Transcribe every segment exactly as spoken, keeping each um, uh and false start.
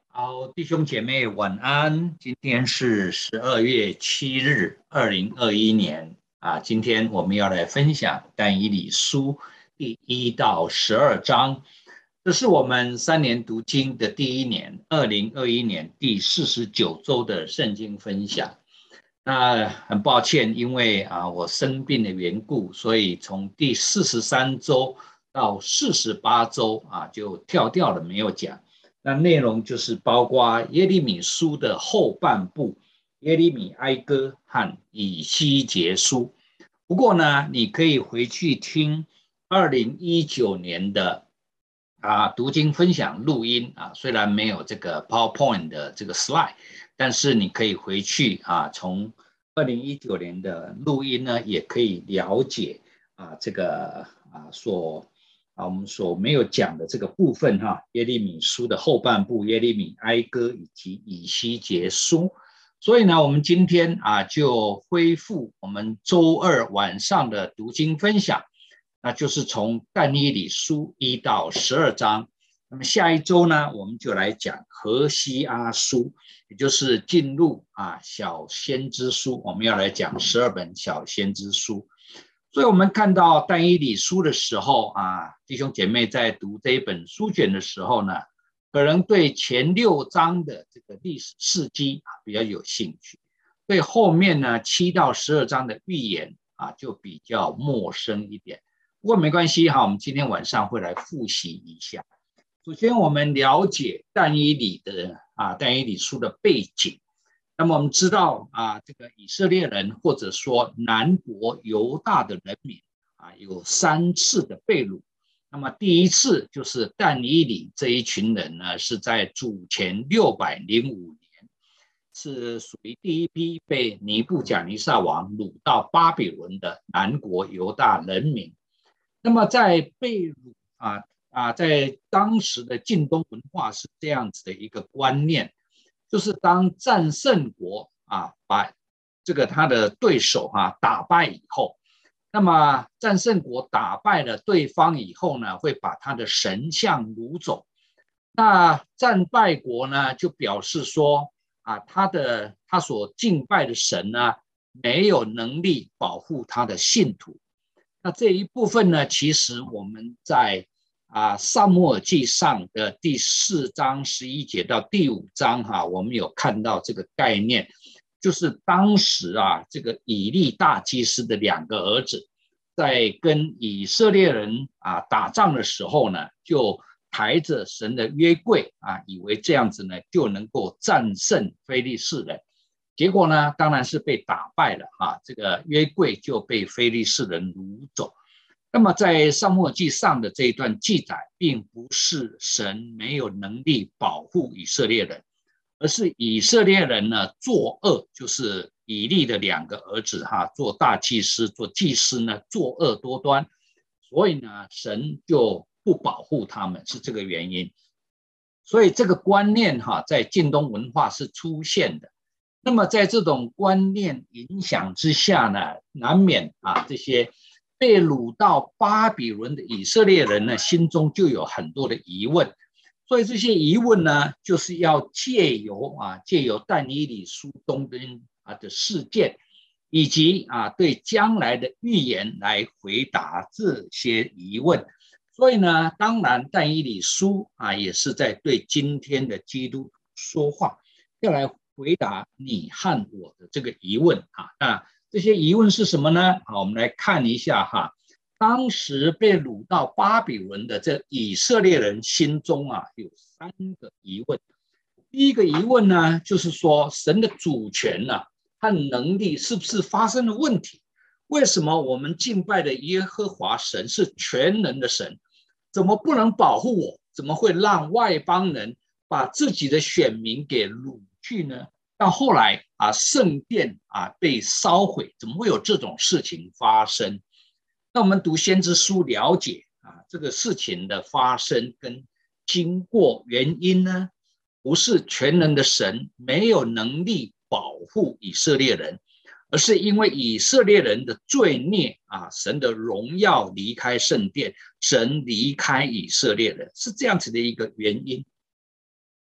好，弟兄姐妹晚安。今天是十二月七日，二零二一年啊。今天我们要来分享但以理书第一到十二章，这是我们三年读经的第一年，二零二一年第四十九周的圣经分享。那很抱歉，因为啊我生病的缘故，所以从第四十三周到四十八周啊就跳掉了，没有讲。那内容就是包括耶利米书的后半部，耶利米哀歌和以西结书。不过呢，你可以回去听二零一九年的啊读经分享录音啊，虽然没有这个 PowerPoint 的这个 slide， 但是你可以回去啊，从二零一九年的录音呢，也可以了解啊这个啊所啊我们所没有讲的这个部分哈，耶利米书的后半部，耶利米哀歌以及以西结书。所以呢，我们今天啊就恢复我们周二晚上的读经分享，那就是从但以理书一到十二章。那么下一周呢，我们就来讲何西阿书，也就是进入啊小先知书，我们要来讲十二本小先知书。所以我们看到但以理书的时候啊，弟兄姐妹在读这一本书卷的时候呢，可能对前六章的这个历史事迹啊比较有兴趣，对后面呢七到十二章的预言啊就比较陌生一点。不过没关系哈，我们今天晚上会来复习一下。首先我们了解但以理的啊但以理书的背景。那么我们知道啊，这个以色列人或者说南国犹大的人民啊，有三次的被掳。那么第一次就是但以理这一群人呢，是在主前六百零五年，是属于第一批被尼布甲尼撒王掳到巴比伦的南国犹大人民。那么在被掳啊啊，在当时的近东文化是这样子的一个观念。就是当战胜国啊把这个他的对手啊打败以后，那么战胜国打败了对方以后呢，会把他的神像掳走。那战败国呢就表示说啊，他的他所敬拜的神呢没有能力保护他的信徒。那这一部分呢，其实我们在啊，撒母耳记上的第四章十一节到第五章哈、啊，我们有看到这个概念，就是当时啊，这个以利大祭司的两个儿子，在跟以色列人啊打仗的时候呢，就抬着神的约柜啊，以为这样子呢就能够战胜非利士人，结果呢，当然是被打败了啊，这个约柜就被非利士人掳走。那么在撒母耳记上的这一段记载，并不是神没有能力保护以色列人，而是以色列人呢作恶，就是以利的两个儿子哈，做大祭司、做祭司呢作恶多端，所以呢神就不保护他们，是这个原因。所以这个观念哈，在近东文化是出现的。那么在这种观念影响之下呢，难免啊这些被掳到巴比伦的以色列人呢，心中就有很多的疑问，所以这些疑问呢，就是要借由啊，借由但以理书东边啊的事件，以及啊对将来的预言来回答这些疑问。所以呢，当然但以理书啊也是在对今天的基督徒说话，要来回答你和我的这个疑问啊。那这些疑问是什么呢？好，我们来看一下哈。当时被掳到巴比伦的这以色列人心中啊，有三个疑问。第一个疑问呢，就是说神的主权呢、啊、和能力是不是发生了问题？为什么我们敬拜的耶和华神是全能的神，怎么不能保护我？怎么会让外邦人把自己的选民给掳去呢？到后来啊，圣殿啊被烧毁，怎么会有这种事情发生？那我们读先知书了解啊，这个事情的发生跟经过原因呢，不是全能的神没有能力保护以色列人，而是因为以色列人的罪孽啊，神的荣耀离开圣殿，神离开以色列人，是这样子的一个原因。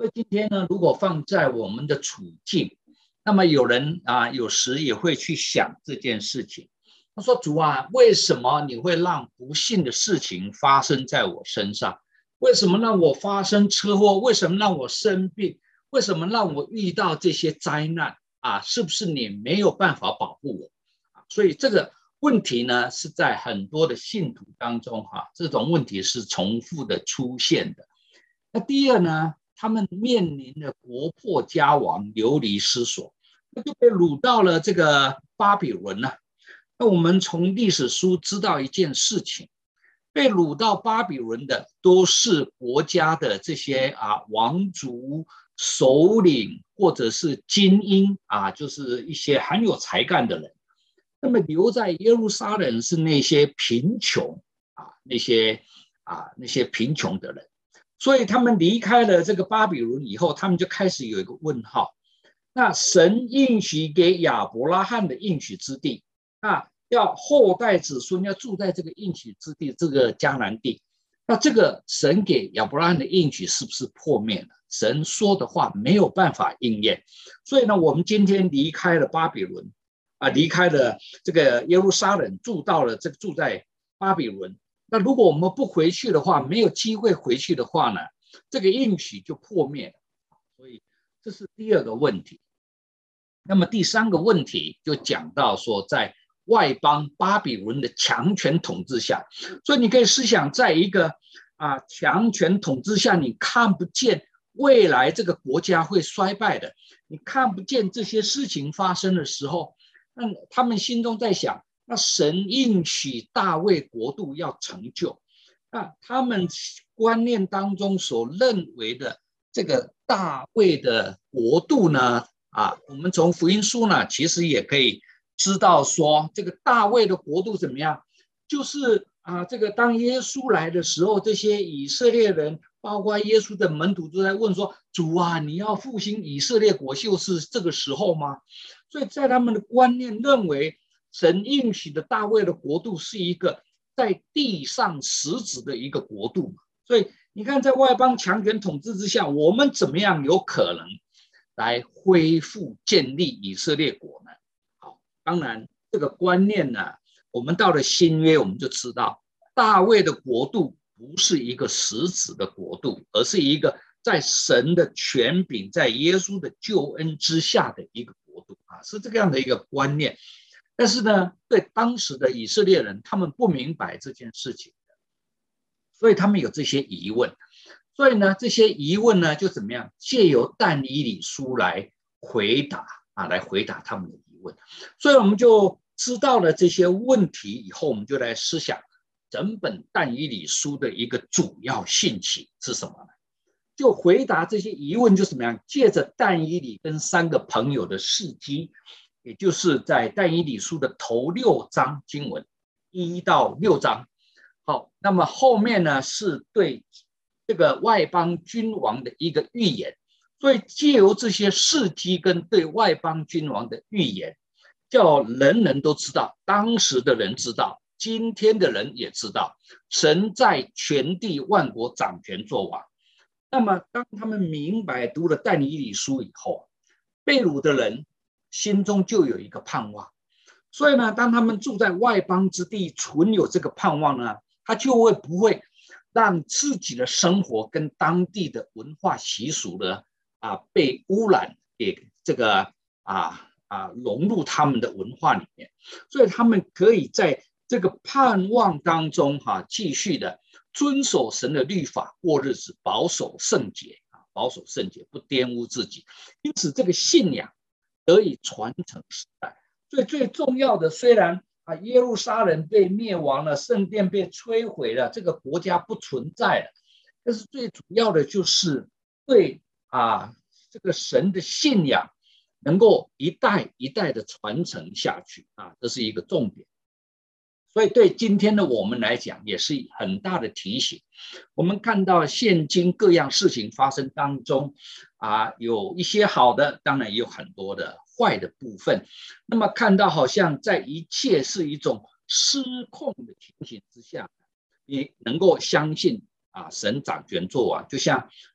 所以今天呢，如果放在我们的处境，那么有人啊，有时也会去想这件事情。他说：“主啊，为什么你会让不幸的事情发生在我身上？为什么让我发生车祸？为什么让我生病？为什么让我遇到这些灾难啊？是不是你没有办法保护我？”所以这个问题呢，是在很多的信徒当中哈、啊，这种问题是重复的出现的。那第二呢，他们面临着国破家亡、流离失所，那就被掳到了这个巴比伦了。那我们从历史书知道一件事情，被掳到巴比伦的都是国家的这些啊王族、首领或者是精英啊，就是一些很有才干的人。那么留在耶路撒冷是那些贫穷啊，那些啊那些贫穷的人。所以他们离开了这个巴比伦以后，他们就开始有一个问号。那神应许给亚伯拉罕的应许之地，啊，要后代子孙要住在这个应许之地，这个迦南地。那这个神给亚伯拉罕的应许是不是破灭了？神说的话没有办法应验。所以呢，我们今天离开了巴比伦，啊，离开了这个耶路撒冷，住到了这个住在巴比伦。那如果我们不回去的话，没有机会回去的话呢，这个应许就破灭了。所以这是第二个问题。那么第三个问题就讲到说，在外邦巴比伦的强权统治下，所以你可以思想，在一个啊强权统治下，你看不见未来这个国家会衰败的，你看不见这些事情发生的时候，那他们心中在想，那神应许大卫国度要成就，那他们观念当中所认为的这个大卫的国度呢，啊，我们从福音书呢，其实也可以知道说，这个大卫的国度怎么样？就是啊，这个当耶稣来的时候，这些以色列人，包括耶稣的门徒，都在问说：“主啊，你要复兴以色列国，就是这个时候吗？”所以在他们的观念认为，神应许的大卫的国度是一个在地上实质的一个国度。所以你看，在外邦强权统治之下，我们怎么样有可能来恢复建立以色列国呢？好，当然这个观念呢，我们到了新约，我们就知道大卫的国度不是一个实质的国度，而是一个在神的权柄，在耶稣的救恩之下的一个国度啊，是这个样的一个观念。但是呢，对当时的以色列人，他们不明白这件事情的，所以他们有这些疑问。所以呢，这些疑问呢，就怎么样？借由但以理书来回答啊，来回答他们的疑问。所以我们就知道了这些问题以后，我们就来思想整本但以理书的一个主要兴起是什么呢？就回答这些疑问，就怎么样？借着但以理跟三个朋友的事迹，也就是在但以理书的头六章经文一到六章。好，那么后面呢是对这个外邦君王的一个预言，所以借由这些事迹跟对外邦君王的预言，叫人人都知道，当时的人知道，今天的人也知道，神在全地万国掌权作王。那么当他们明白读了但以理书以后，被掳的人心中就有一个盼望，所以呢，当他们住在外邦之地，存有这个盼望呢，他就会不会让自己的生活跟当地的文化习俗呢啊被污染，给这个啊啊融入他们的文化里面，所以他们可以在这个盼望当中哈、啊、继续的遵守神的律法，过日子，保守圣洁啊，保守圣洁，不玷污自己，因此这个信仰得以传承世代。所以最重要的，虽然啊，耶路撒冷被灭亡了，圣殿被摧毁了，这个国家不存在了，但是最主要的就是对啊这个神的信仰能够一代一代的传承下去啊，这是一个重点。所以对今天的我们来讲，也是很大的提醒。我们看到现今各样事情发生当中啊，有一些好的，当然也有很多的坏的部分。那么看到好像在一切是一种失控的情形之下，你能够相信啊，神掌权作王。就像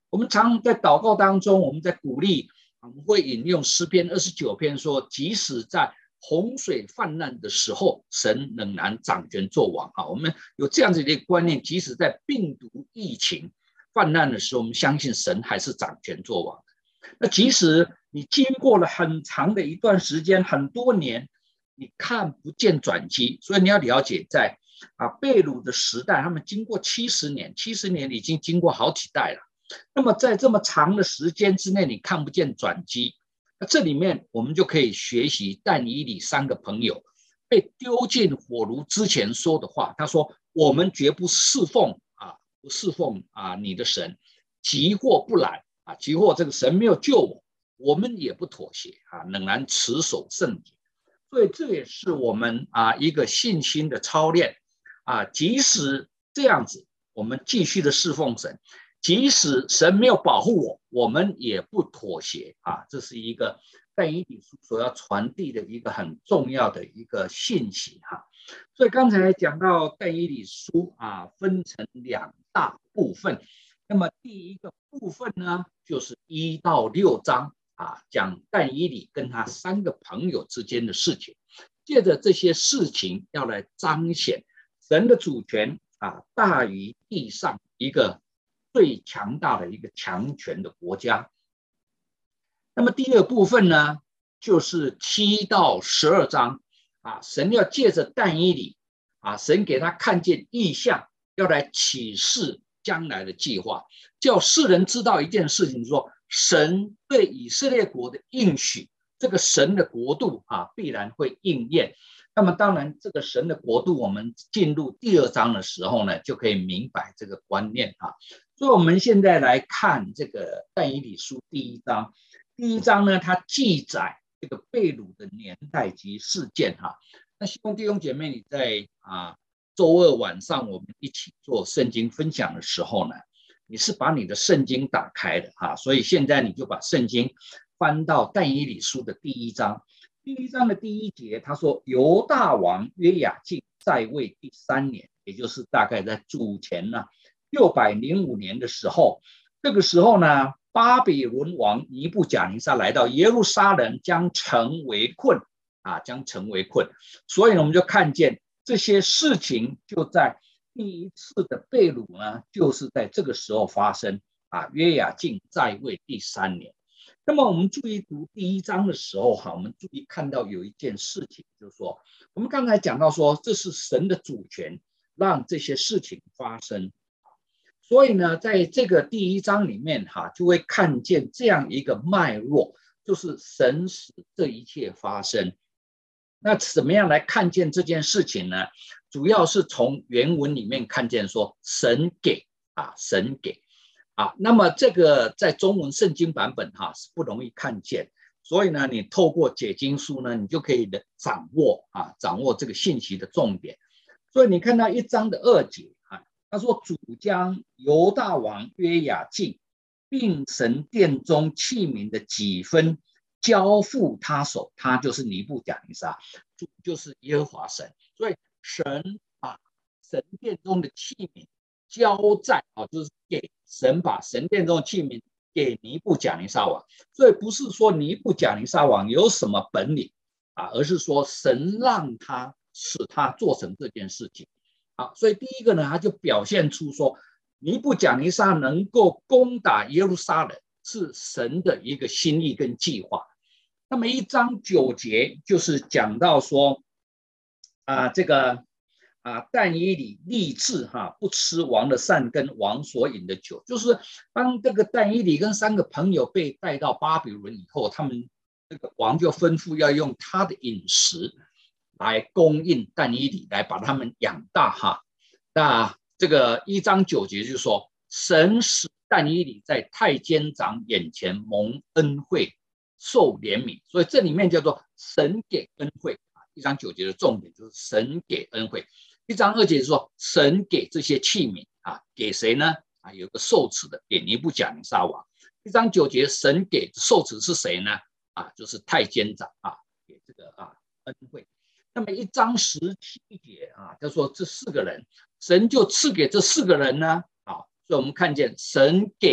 我们常在祷告当中，我们在鼓励，我们会引用诗篇二十九篇说，即使在洪水泛滥的时候，神仍然掌权作王啊。我们有这样子的一个观念，即使在病毒疫情泛滥的时候，我们相信神还是掌权作王。那即使你经过了很长的一段时间，很多年，你看不见转机，所以你要了解在，在啊被掳的时代，他们经过七十年，七十年已经经过好几代了。那么在这么长的时间之内，你看不见转机，那这里面我们就可以学习但以理三个朋友被丢进火炉之前说的话。他说：“我们绝不侍奉啊，不侍奉啊你的神，急祸不来啊，急祸这个神没有救我，我们也不妥协啊，仍然持守圣洁。”所以这也是我们啊一个信心的操练啊，即使这样子，我们继续的侍奉神。即使神没有保护我，我们也不妥协啊！这是一个但以理书所要传递的一个很重要的一个信息哈。所以刚才讲到但以理书啊，分成两大部分。那么第一个部分呢，就是一到六章啊，讲但以理跟他三个朋友之间的事情，借着这些事情要来彰显神的主权啊，大于地上一个最强大的一个强权的国家。那么第二部分呢，就是七到十二章啊，神要借着但以理啊，神给他看见异象，要来启示将来的计划，叫世人知道一件事情，说神对以色列国的应许，这个神的国度啊，必然会应验。那么当然，这个神的国度，我们进入第二章的时候呢，就可以明白这个观念啊。所以我们现在来看这个但以理书第一章。第一章呢，它记载这个被掳的年代及事件哈。那希望弟兄姐妹你在啊周二晚上我们一起做圣经分享的时候呢，你是把你的圣经打开的哈。所以现在你就把圣经翻到但以理书的第一章。第一章的第一节，他说犹大王约雅敬在位第三年，也就是大概在主前呢六百零五年的时候，这个时候呢，巴比伦王尼布甲尼撒来到耶路撒冷，将城围困啊，将城围困。所以呢，我们就看见这些事情就在第一次的被掳呢，就是在这个时候发生啊。约雅敬在位第三年。那么我们注意读第一章的时候哈，我们注意看到有一件事情，就是说我们刚才讲到说，这是神的主权让这些事情发生。所以呢，在这个第一章里面哈，就会看见这样一个脉络，就是神使这一切发生。那怎么样来看见这件事情呢？主要是从原文里面看见说，神给啊，神给啊。那么这个在中文圣经版本哈是不容易看见，所以呢，你透过解经书呢，你就可以掌握啊，掌握这个信息的重点。所以你看到一章的二节。他说：“主将犹大王约雅敬并神殿中器皿的几分交付他手，他就是尼布甲尼撒，主就是耶和华神。所以神把神殿中的器皿交在啊，就是给神把神殿中的器皿给尼布甲尼撒王。所以不是说尼布甲尼撒王有什么本领啊，而是说神让他使他做成这件事情。”好，所以第一个呢，他就表现出说，尼布甲尼撒能够攻打耶路撒冷是神的一个心意跟计划。那么一章九节就是讲到说，啊，这个啊，但以理立志哈，不吃王的膳跟王所饮的酒，就是当这个但以理跟三个朋友被带到巴比伦以后，他们这个王就吩咐要用他的饮食来供应但以理，来把他们养大哈。那这个一章九节就是说，神使但以理在太监长眼前蒙恩惠，受怜悯。所以这里面叫做神给恩惠啊。一章九节的重点就是神给恩惠。一章二节是说神给这些器皿啊，给谁呢？啊，有个受耻的，给尼布甲尼撒王。一章九节神给受耻是谁呢？啊，就是太监长啊，给这个啊恩惠。那么一章十七节啊，他说这四个人，神就赐给这四个人呢啊，所以我们看见神给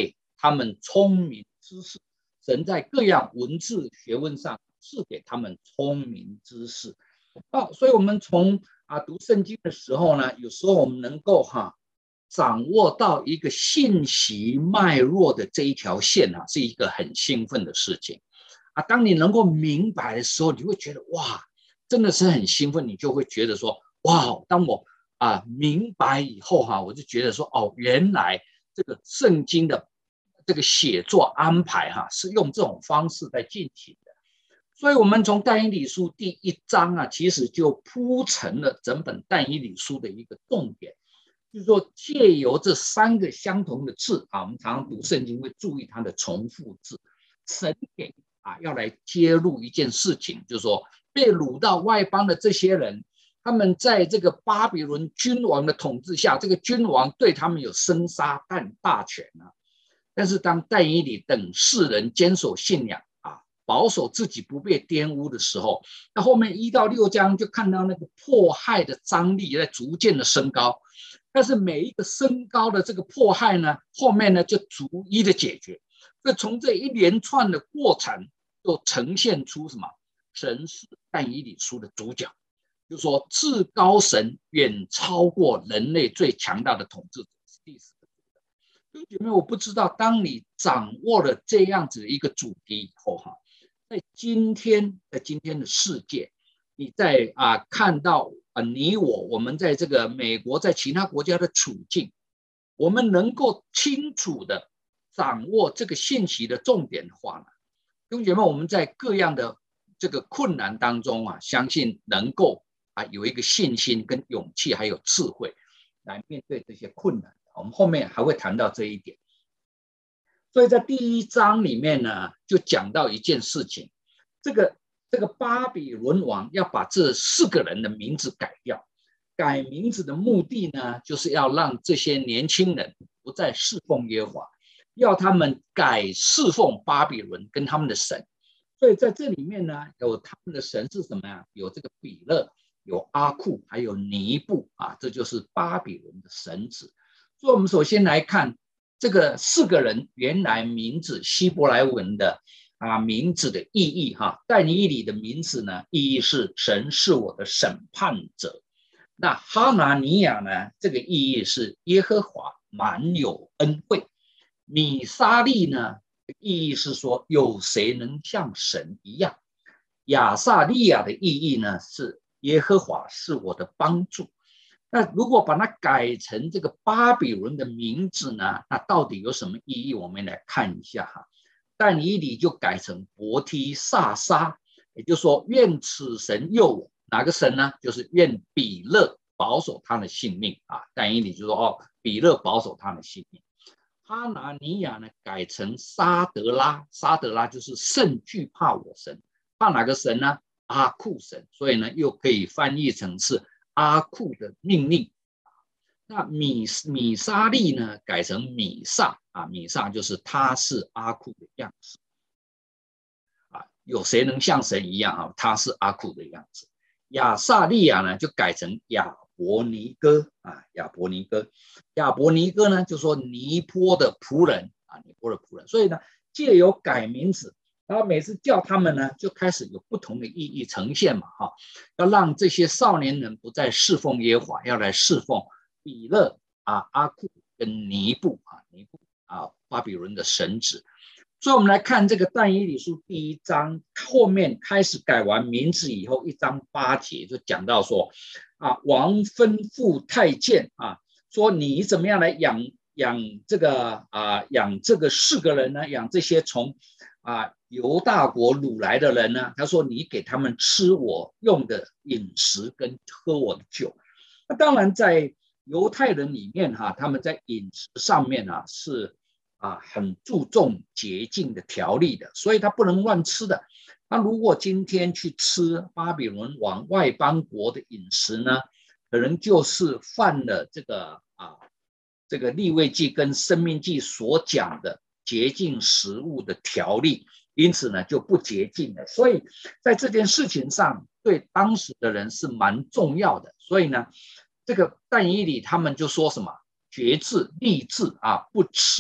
他们聪明知识。神在各样文字学问上赐给他们聪明知识。啊，所以我们从啊读圣经的时候呢，有时候我们能够哈、啊、掌握到一个信息脉络的这一条线啊，是一个很兴奋的事情啊。当你能够明白的时候，你会觉得哇，真的是很兴奋，你就会觉得说哇，当我啊明白以后哈、啊，我就觉得说哦，原来这个圣经的这个写作安排哈、啊，是用这种方式在进行的。所以我们从但以理书第一章啊，其实就铺成了整本但以理书的一个重点，就是说借由这三个相同的字啊，我们常常读圣经会注意它的重复字，神给啊要来揭露一件事情，就是说被掳到外邦的这些人，他们在这个巴比伦君王的统治下，这个君王对他们有生杀大权啊。但是当但以理等世人坚守信仰啊，保守自己不被玷污的时候，那后面一到六章就看到那个迫害的张力在逐渐的升高，但是每一个升高的这个迫害呢，后面呢就逐一的解决。所以从这一连串的过程，就呈现出什么？神是但以理书的主角，就是说至高神远超过人类最强大的统治者。第四个弟兄姐妹，我不知道当你掌握了这样子的一个主题以后哈，在今天在今天的世界，你在啊看到啊你我我们在这个美国在其他国家的处境，我们能够清楚的掌握这个信息的重点的话呢，弟兄姐妹，我们在各样的这个困难当中啊，相信能够啊有一个信心跟勇气还有智慧来面对这些困难。我们后面还会谈到这一点。所以在第一章里面呢，就讲到一件事情，这个这个巴比伦王要把这四个人的名字改掉，改名字的目的呢，就是要让这些年轻人不再侍奉耶和华，要他们改侍奉巴比伦跟他们的神。所以在这里面呢，有他们的神是什么呀？有这个比勒，有阿库，还有尼布啊，这就是巴比伦的神子。所以我们首先来看这个四个人原来名字希伯来文的啊名字的意义哈。但以理的名字呢，意义是神是我的审判者。那哈拿尼亚呢，这个意义是耶和华满有恩惠。米沙利呢，意义是说有谁能像神一样。亚撒利亚的意义呢，是耶和华是我的帮助。那如果把它改成这个巴比伦的名字呢，那到底有什么意义？我们来看一下哈。但以理就改成伯提萨撒，也就是说愿此神佑我。哪个神呢？就是愿比勒保守他的性命啊。但以理就说哦，比勒保守他的性命。哈拿尼亚呢改成沙德拉，沙德拉就是甚惧怕我神，怕哪个神呢？阿库神，所以呢又可以翻译成是阿库的命令。那米米沙利呢改成米萨啊，米萨就是他是阿库的样子啊，有谁能像神一样啊？他是阿库的样子。亚撒利亚呢就改成亚伯尼哥啊，亚伯尼哥，亚伯尼哥呢就说尼波的仆人啊，尼波的仆人。所以呢，借由改名字，然后每次叫他们呢，就开始有不同的意义呈现嘛，哈，要让这些少年人不再侍奉耶和华，要来侍奉比勒啊、阿库跟尼布啊，尼布啊，巴比伦的神子。所以我们来看这个但以理书第一章后面开始改完名字以后，一章八节就讲到说啊，王吩咐太监啊，说你怎么样来养养这个啊养这个四个人呢？养这些从啊犹大国掳来的人呢？他说你给他们吃我用的饮食跟喝我的酒。那当然在犹太人里面哈、啊，他们在饮食上面啊是啊，很注重洁净的条例的，所以他不能乱吃的。那如果今天去吃巴比伦王外邦国的饮食呢，可能就是犯了这个啊，这个利未记跟申命记所讲的洁净食物的条例，因此呢就不洁净了。所以在这件事情上，对当时的人是蛮重要的。所以呢，这个但以理他们就说什么？决志立志啊，不吃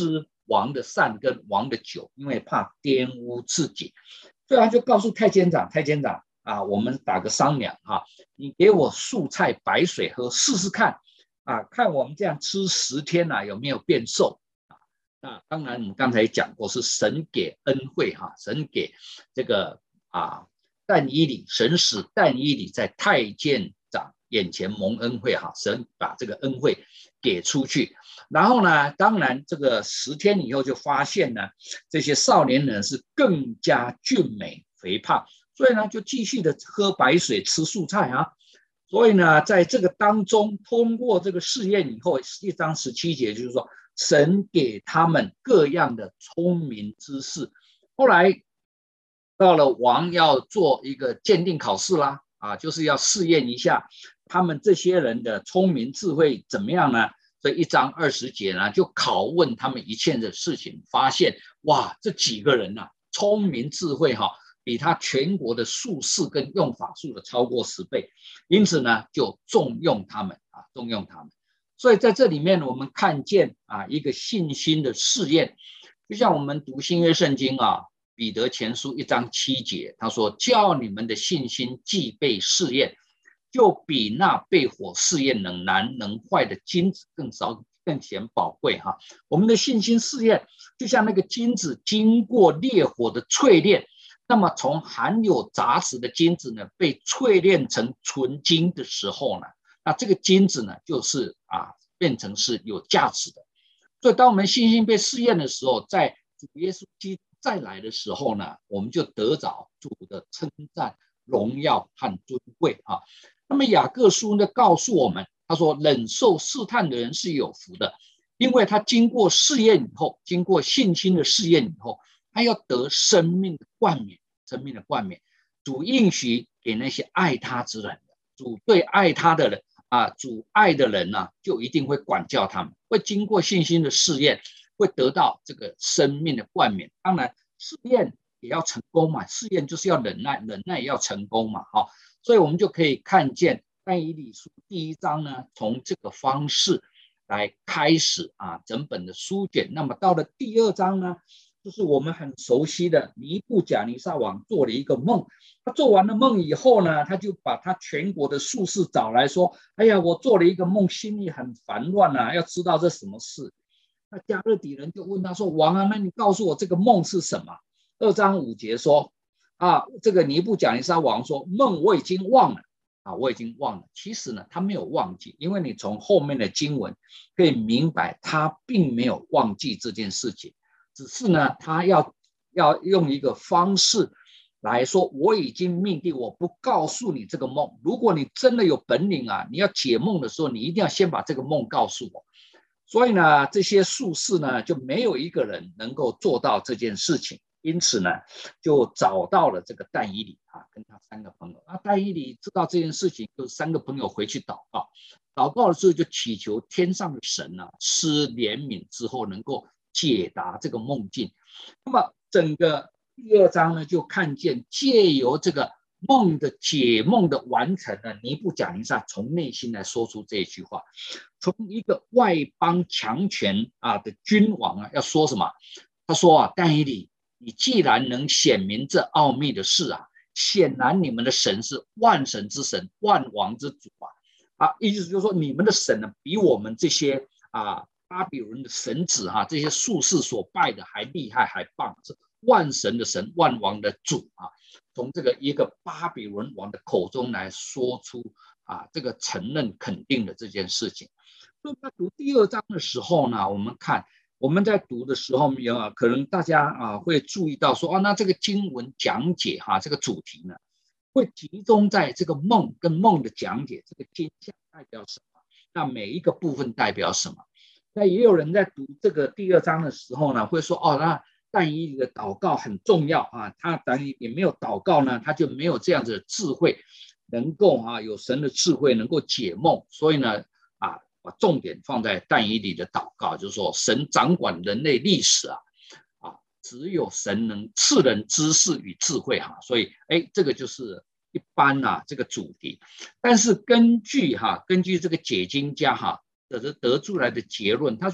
王的膳跟王的酒，因为怕玷污自己，所以他就告诉太监长，太监长啊，我们打个商量哈，你给我素菜白水喝试试看啊，看我们这样吃十天啊有没有变瘦啊？那当然，我们刚才讲过是神给恩惠哈，神给这个啊但以理，神使但以理在太监长眼前蒙恩惠哈，神把这个恩惠给出去。然后呢，当然这个十天以后就发现呢，这些少年人是更加俊美肥胖，所以呢就继续的喝白水吃素菜啊。所以呢在这个当中通过这个试验以后，一章十七节就是说神给他们各样的聪明知识。后来到了王要做一个鉴定考试啦，啊，就是要试验一下他们这些人的聪明智慧怎么样呢？这一章二十节呢，就拷问他们一切的事情，发现哇，这几个人啊，聪明智慧哈、啊，比他全国的术士跟用法术的超过十倍，因此呢，就重用他们啊，重用他们。所以在这里面，我们看见啊，一个信心的试验，就像我们读新约圣经啊，彼得前书一章七节，他说：“叫你们的信心既被试验。”就比那被火试验能难能坏的金子更少更显宝贵哈。我们的信心试验就像那个金子经过烈火的淬炼，那么从含有杂质的金子呢被淬炼成纯金的时候呢，那这个金子呢就是啊变成是有价值的。所以当我们信心被试验的时候，在主耶稣基督再来的时候呢，我们就得着主的称赞、荣耀和尊贵啊。那么雅各书呢告诉我们，他说忍受试探的人是有福的，因为他经过试验以后，经过信心的试验以后，他要得生命的冠冕，生命的冠冕。主应许给那些爱他之人的，主对爱他的人啊，主爱的人呢、啊，就一定会管教他们，会经过信心的试验，会得到这个生命的冠冕。当然，试验也要成功嘛，试验就是要忍耐，忍耐也要成功嘛，哈、哦。所以我们就可以看见但以理书第一章呢，从这个方式来开始啊，整本的书卷。那么到了第二章呢，就是我们很熟悉的尼布甲尼撒王做了一个梦。他做完了梦以后呢，他就把他全国的术士找来说：“哎呀，我做了一个梦，心里很烦乱啊，要知道这什么事。”那加勒底人就问他说：“王啊，那你告诉我这个梦是什么？”二章五节说。啊，这个尼布甲尼撒王说：“梦我已经忘了啊，我已经忘了。”其实呢，他没有忘记，因为你从后面的经文可以明白，他并没有忘记这件事情，只是呢，他要要用一个方式来说：“我已经命定，我不告诉你这个梦。如果你真的有本领啊，你要解梦的时候，你一定要先把这个梦告诉我。”所以呢，这些术士呢，就没有一个人能够做到这件事情。因此呢，就找到了这个但以理啊，跟他三个朋友。那但以理知道这件事情，就三个朋友回去祷告，祷告的时候就祈求天上的神啊，施怜悯之后能够解答这个梦境。那么整个第二章呢，就看见借由这个梦的解梦的完成呢，尼布甲尼撒从内心来说出这一句话，从一个外邦强权啊的君王啊，要说什么？他说啊，但以理。你既然能显明这奥秘的事啊，显然你们的神是万神之神，万王之主啊！啊，意思就是说，你们的神呢，比我们这些啊巴比伦的神子哈、啊，这些术士所拜的还厉害，还棒，是万神的神，万王的主啊！从这个一个巴比伦王的口中来说出啊，这个承认肯定的这件事情。所以，在读第二章的时候呢，我们看。我们在读的时候，有可能大家啊会注意到说，啊，那这个经文讲解哈、啊，这个主题呢，会集中在这个梦跟梦的讲解，这个金像代表什么？那每一个部分代表什么？那也有人在读这个第二章的时候呢，会说，哦，那但以理的祷告很重要啊，他但也没有祷告呢，他就没有这样子的智慧，能够啊有神的智慧能够解梦，所以呢啊。把重点放在但以理的祷告，就是说神掌管人类历史啊，啊，只有神能赐人知识与智慧哈、啊，所以哎，这个就是一般啊这个主题。但是根据哈、啊，根据这个解经家哈、啊、得得出来的结论，他说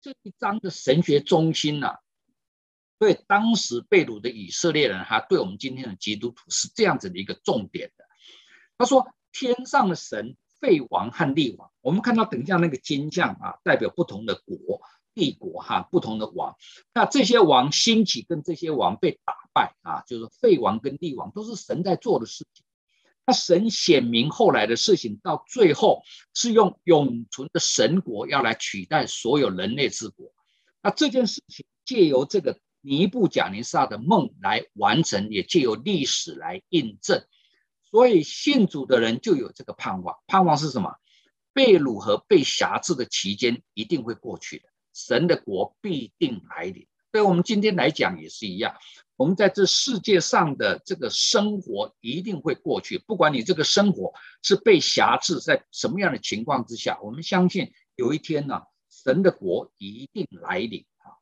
这一章的神学中心呢、啊，对当时被掳的以色列人，他对我们今天的基督徒是这样子的一个重点的。他说，天上的神废王和立王，我们看到等一下那个金像啊，代表不同的国。帝国哈，不同的王，那这些王兴起跟这些王被打败啊，就是废王跟立王都是神在做的事情。那神显明后来的事情，到最后是用永存的神国要来取代所有人类之国。那这件事情借由这个尼布甲尼撒的梦来完成，也借由历史来印证。所以信主的人就有这个盼望，盼望是什么？被掳和被辖制的期间一定会过去的。神的国必定来临，对我们今天来讲也是一样。我们在这世界上的这个生活一定会过去，不管你这个生活是被辖制在什么样的情况之下，我们相信有一天呢、啊，神的国一定来临啊。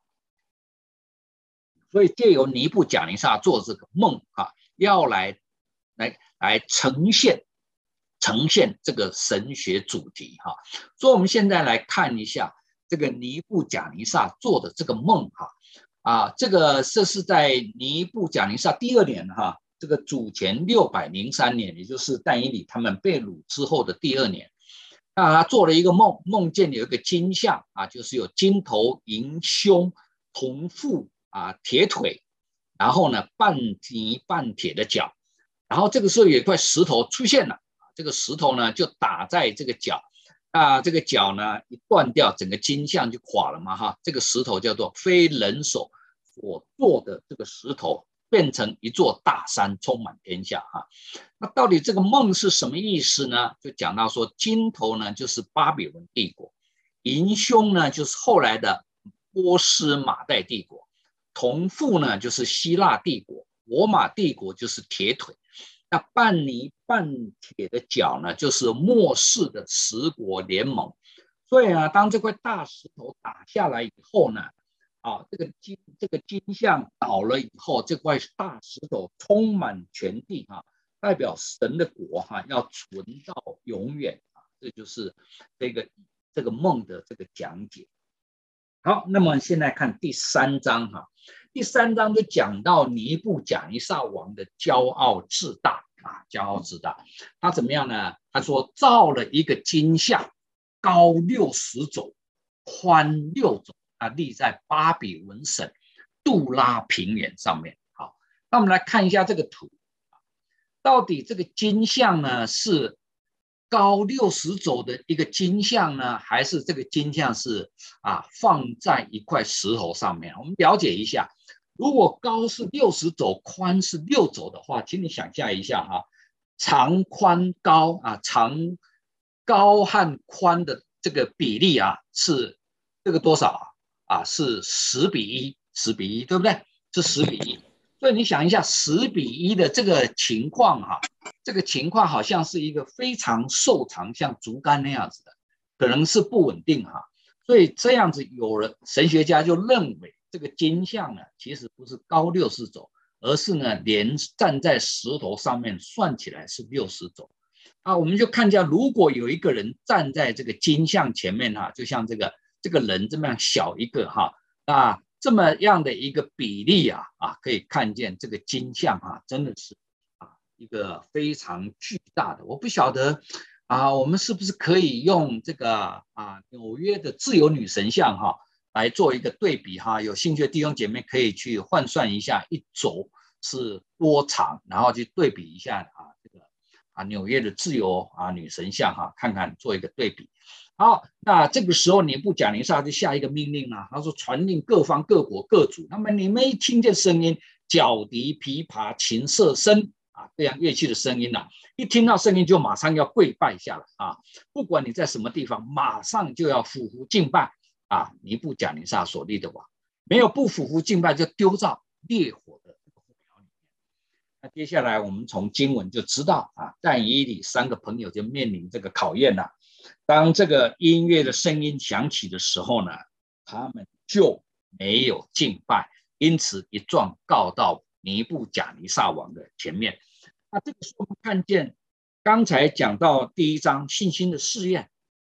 所以借由尼布甲尼撒做这个梦啊，要来来来呈现呈现这个神学主题哈、啊。所以我们现在来看一下。这个尼布甲尼撒做的这个梦哈啊，这个这是在尼布甲尼撒第二年哈，这个主前六百零三年，也就是但以理他们被掳之后的第二年，那他做了一个梦，梦见有一个金像啊，就是有金头、银胸、铜腹啊、铁腿，然后呢半泥半铁的脚，然后这个时候有一块石头出现了，这个石头呢就打在这个脚。那这个脚呢一断掉，整个金像就垮了嘛哈。这个石头叫做非人手所做的这个石头，变成一座大山，充满天下哈。那到底这个梦是什么意思呢？就讲到说，金头呢就是巴比伦帝国，银胸呢就是后来的波斯马代帝国，铜腹呢就是希腊帝国，罗马帝国就是铁腿。那半泥半铁的脚呢，就是末世的十国联盟。所以啊，当这块大石头打下来以后呢，啊，这个金这个金像倒了以后，这块大石头充满全地啊，代表神的国哈、啊、要存到永远啊，这就是这个这个梦的这个讲解。好，那么现在看第三章哈、啊，第三章就讲到尼布甲尼撒王的骄傲自大啊，骄傲自大，他怎么样呢？他说造了一个金像，高六十肘，宽六肘啊，立在巴比伦省杜拉平原上面。好，那我们来看一下这个图，到底这个金像呢是高六十肘的一个金像呢，还是这个金像是啊放在一块石头上面？我们了解一下，如果高是六十肘，宽是六肘的话，请你想象一下哈、啊，长宽高啊，长高和宽的这个比例啊是这个多少啊？啊是十比一，十比一，对不对？是十比一。所以你想一下，十比一的这个情况哈、啊。这个情况好像是一个非常瘦长，像竹竿那样子的，可能是不稳定哈。所以这样子，有人神学家就认为这个金像呢，其实不是高六十肘，而是呢连站在石头上面算起来是六十肘。啊，我们就看一下，如果有一个人站在这个金像前面哈，就像这个这个人这么样小一个哈，啊这么样的一个比例啊啊，可以看见这个金像啊，真的是。一个非常巨大的，我不晓得啊，我们是不是可以用这个啊纽约的自由女神像哈、啊、来做一个对比哈、啊？有兴趣的弟兄姐妹可以去换算一下一轴是多长，然后去对比一下啊这个啊纽约的自由啊女神像哈、啊，看看做一个对比。好，那这个时候尼布甲尼撒就下一个命令了，他说传令各方各国各族，那么你们一听见声音，角笛、琵琶、琴瑟声。啊，这样乐器的声音呢、啊，一听到声音就马上要跪拜下来啊！不管你在什么地方，马上就要俯伏敬拜啊！尼布甲尼撒所立的王，没有不俯伏敬拜就丢到烈火的火苗里面。那接下来我们从经文就知道啊，但以理三个朋友就面临这个考验了。当这个音乐的声音响起的时候呢，他们就没有敬拜，因此一状告到尼布甲尼撒王的前面。那这个时候我们看见刚才讲到第一章信心的试验，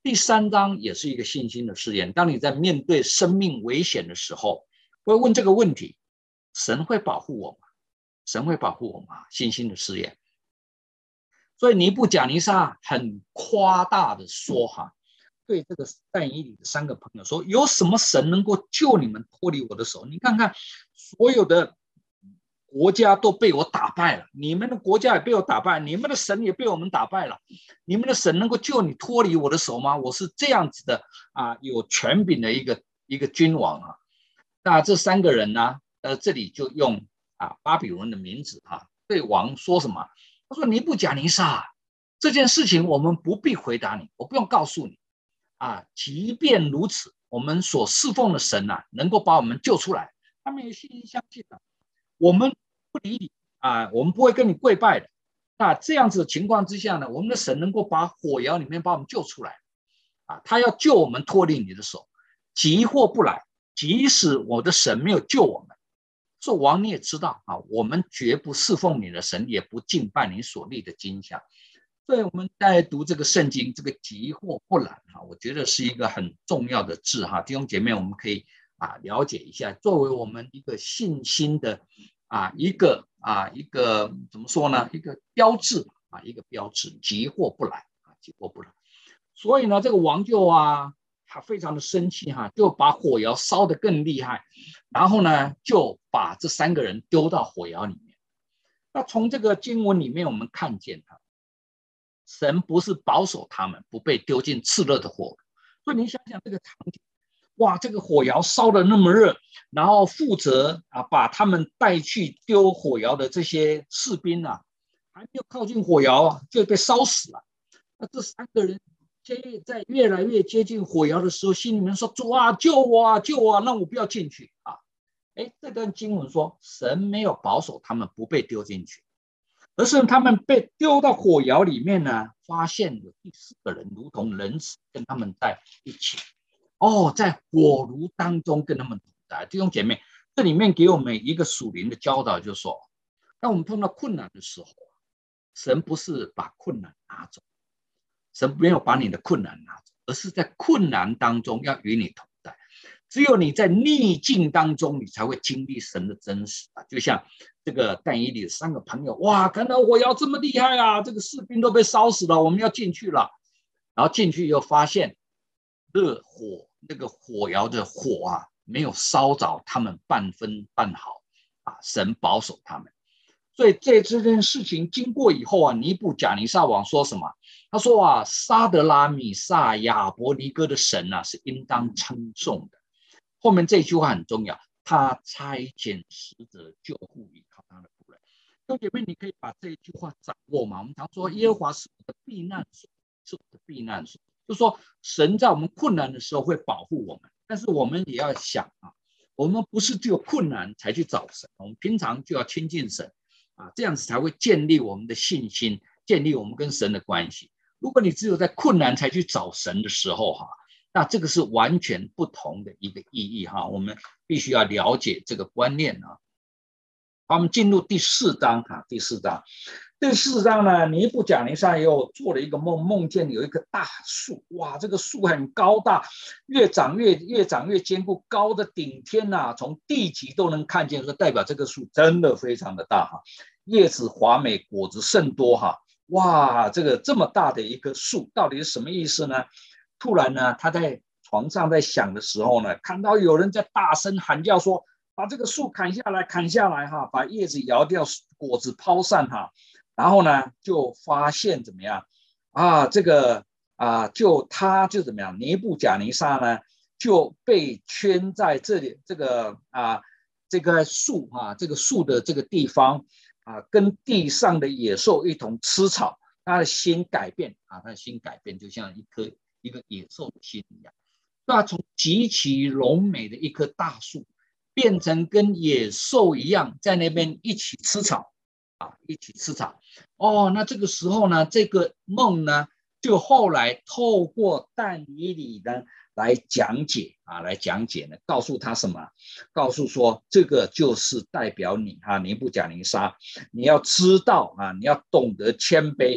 第三章也是一个信心的试验。当你在面对生命危险的时候，会问这个问题：神会保护我吗？神会保护我吗？信心的试验。所以尼布甲尼撒很夸大的说哈，对这个但以理的三个朋友说：有什么神能够救你们脱离我的手？你看看，所有的国家都被我打败了，你们的国家也被我打败，你们的神也被我们打败了。你们的神能够救你脱离我的手吗？我是这样子的啊，有权柄的一个一个君王啊。那这三个人呢，呃，这里就用啊巴比伦的名字啊，对王说什么？他说：尼布甲尼撒，这件事情我们不必回答你，我不用告诉你啊。即便如此，我们所侍奉的神啊，能够把我们救出来。他们也信心相信的。我们不理你啊，我们不会跟你跪拜的。那这样子的情况之下呢，我们的神能够把火窑里面把我们救出来啊，他要救我们脱离你的手，急或不来，即使我的神没有救我们，说王你也知道啊，我们绝不侍奉你的神，也不敬拜你所立的金像。所以我们在读这个圣经，这个急或不来啊，我觉得是一个很重要的字哈，弟兄姐妹，我们可以啊了解一下，作为我们一个信心的啊一个啊一个怎么说呢？一个标志啊，一个标志，急或不来啊，急或不来。所以呢，这个王就啊，他非常的生气哈，就把火窑烧得更厉害，然后呢，就把这三个人丢到火窑里面。那从这个经文里面，我们看见哈，神不是保守他们不被丢进炽热的火，所以你想想这个场景。哇，这个火窑烧得那么热，然后负责啊把他们带去丢火窑的这些士兵啊，还没有靠近火窑啊，就被烧死了。那这三个人在越来越接近火窑的时候，心里面说：主啊，救我啊，救我啊，让我不要进去啊！哎，这段经文说，神没有保守他们不被丢进去，而是他们被丢到火窑里面呢，发现有第四个人如同人子跟他们在一起。哦，在火炉当中跟他们同在。弟兄姐妹，这里面给我们一个属灵的教导，就是说，当我们碰到困难的时候，神不是把困难拿走，神没有把你的困难拿走，而是在困难当中要与你同在。只有你在逆境当中，你才会经历神的真实啊！就像这个但以理的三个朋友，哇，看到火窑这么厉害啊，这个士兵都被烧死了，我们要进去了。然后进去以后发现，热火那个火窑的火啊，没有烧着他们半分半毫啊，神保守他们。所以这这件事情经过以后啊，尼布甲尼撒王说什么？他说啊，沙德拉米撒亚伯尼哥的神啊，是应当称颂的。后面这句话很重要，他差遣使者救护依靠他的仆人。弟兄姐妹，你可以把这一句话掌握吗？我们常说耶和华是我的避难所，是我的避难所。就是说，神在我们困难的时候会保护我们，但是我们也要想啊，我们不是只有困难才去找神，我们平常就要亲近神啊，这样子才会建立我们的信心，建立我们跟神的关系。如果你只有在困难才去找神的时候哈，那这个是完全不同的一个意义哈，我们必须要了解这个观念啊。好，我们进入第四章哈，第四章。第四章呢，尼布甲尼撒又做了一个梦，梦见有一棵大树，哇，这个树很高大，越长越越长越坚固，高的顶天呐、啊，从地极都能看见，说代表这个树真的非常的大哈，叶子华美，果子甚多哈，哇，这个这么大的一棵树，到底是什么意思呢？突然呢，他在床上在想的时候呢，看到有人在大声喊叫说：“把这个树砍下来，砍下来哈，把叶子摇掉，果子抛散哈。”然后呢，就发现怎么样啊？这个啊，就他就怎么样？尼布甲尼撒呢就被圈在这里，这个啊，这个树啊，这个树的这个地方啊，跟地上的野兽一同吃草。他的心改变啊，他的心改变，就像一颗一个野兽的心一样。那从极其荣美的一棵大树，变成跟野兽一样，在那边一起吃草。啊，一起吃草哦。那这个时候呢，这个梦呢，就后来透过但以理呢来讲解啊，来讲解呢，告诉他什么？告诉说这个就是代表你哈，尼布甲尼撒，你要知道啊，你要懂得谦卑。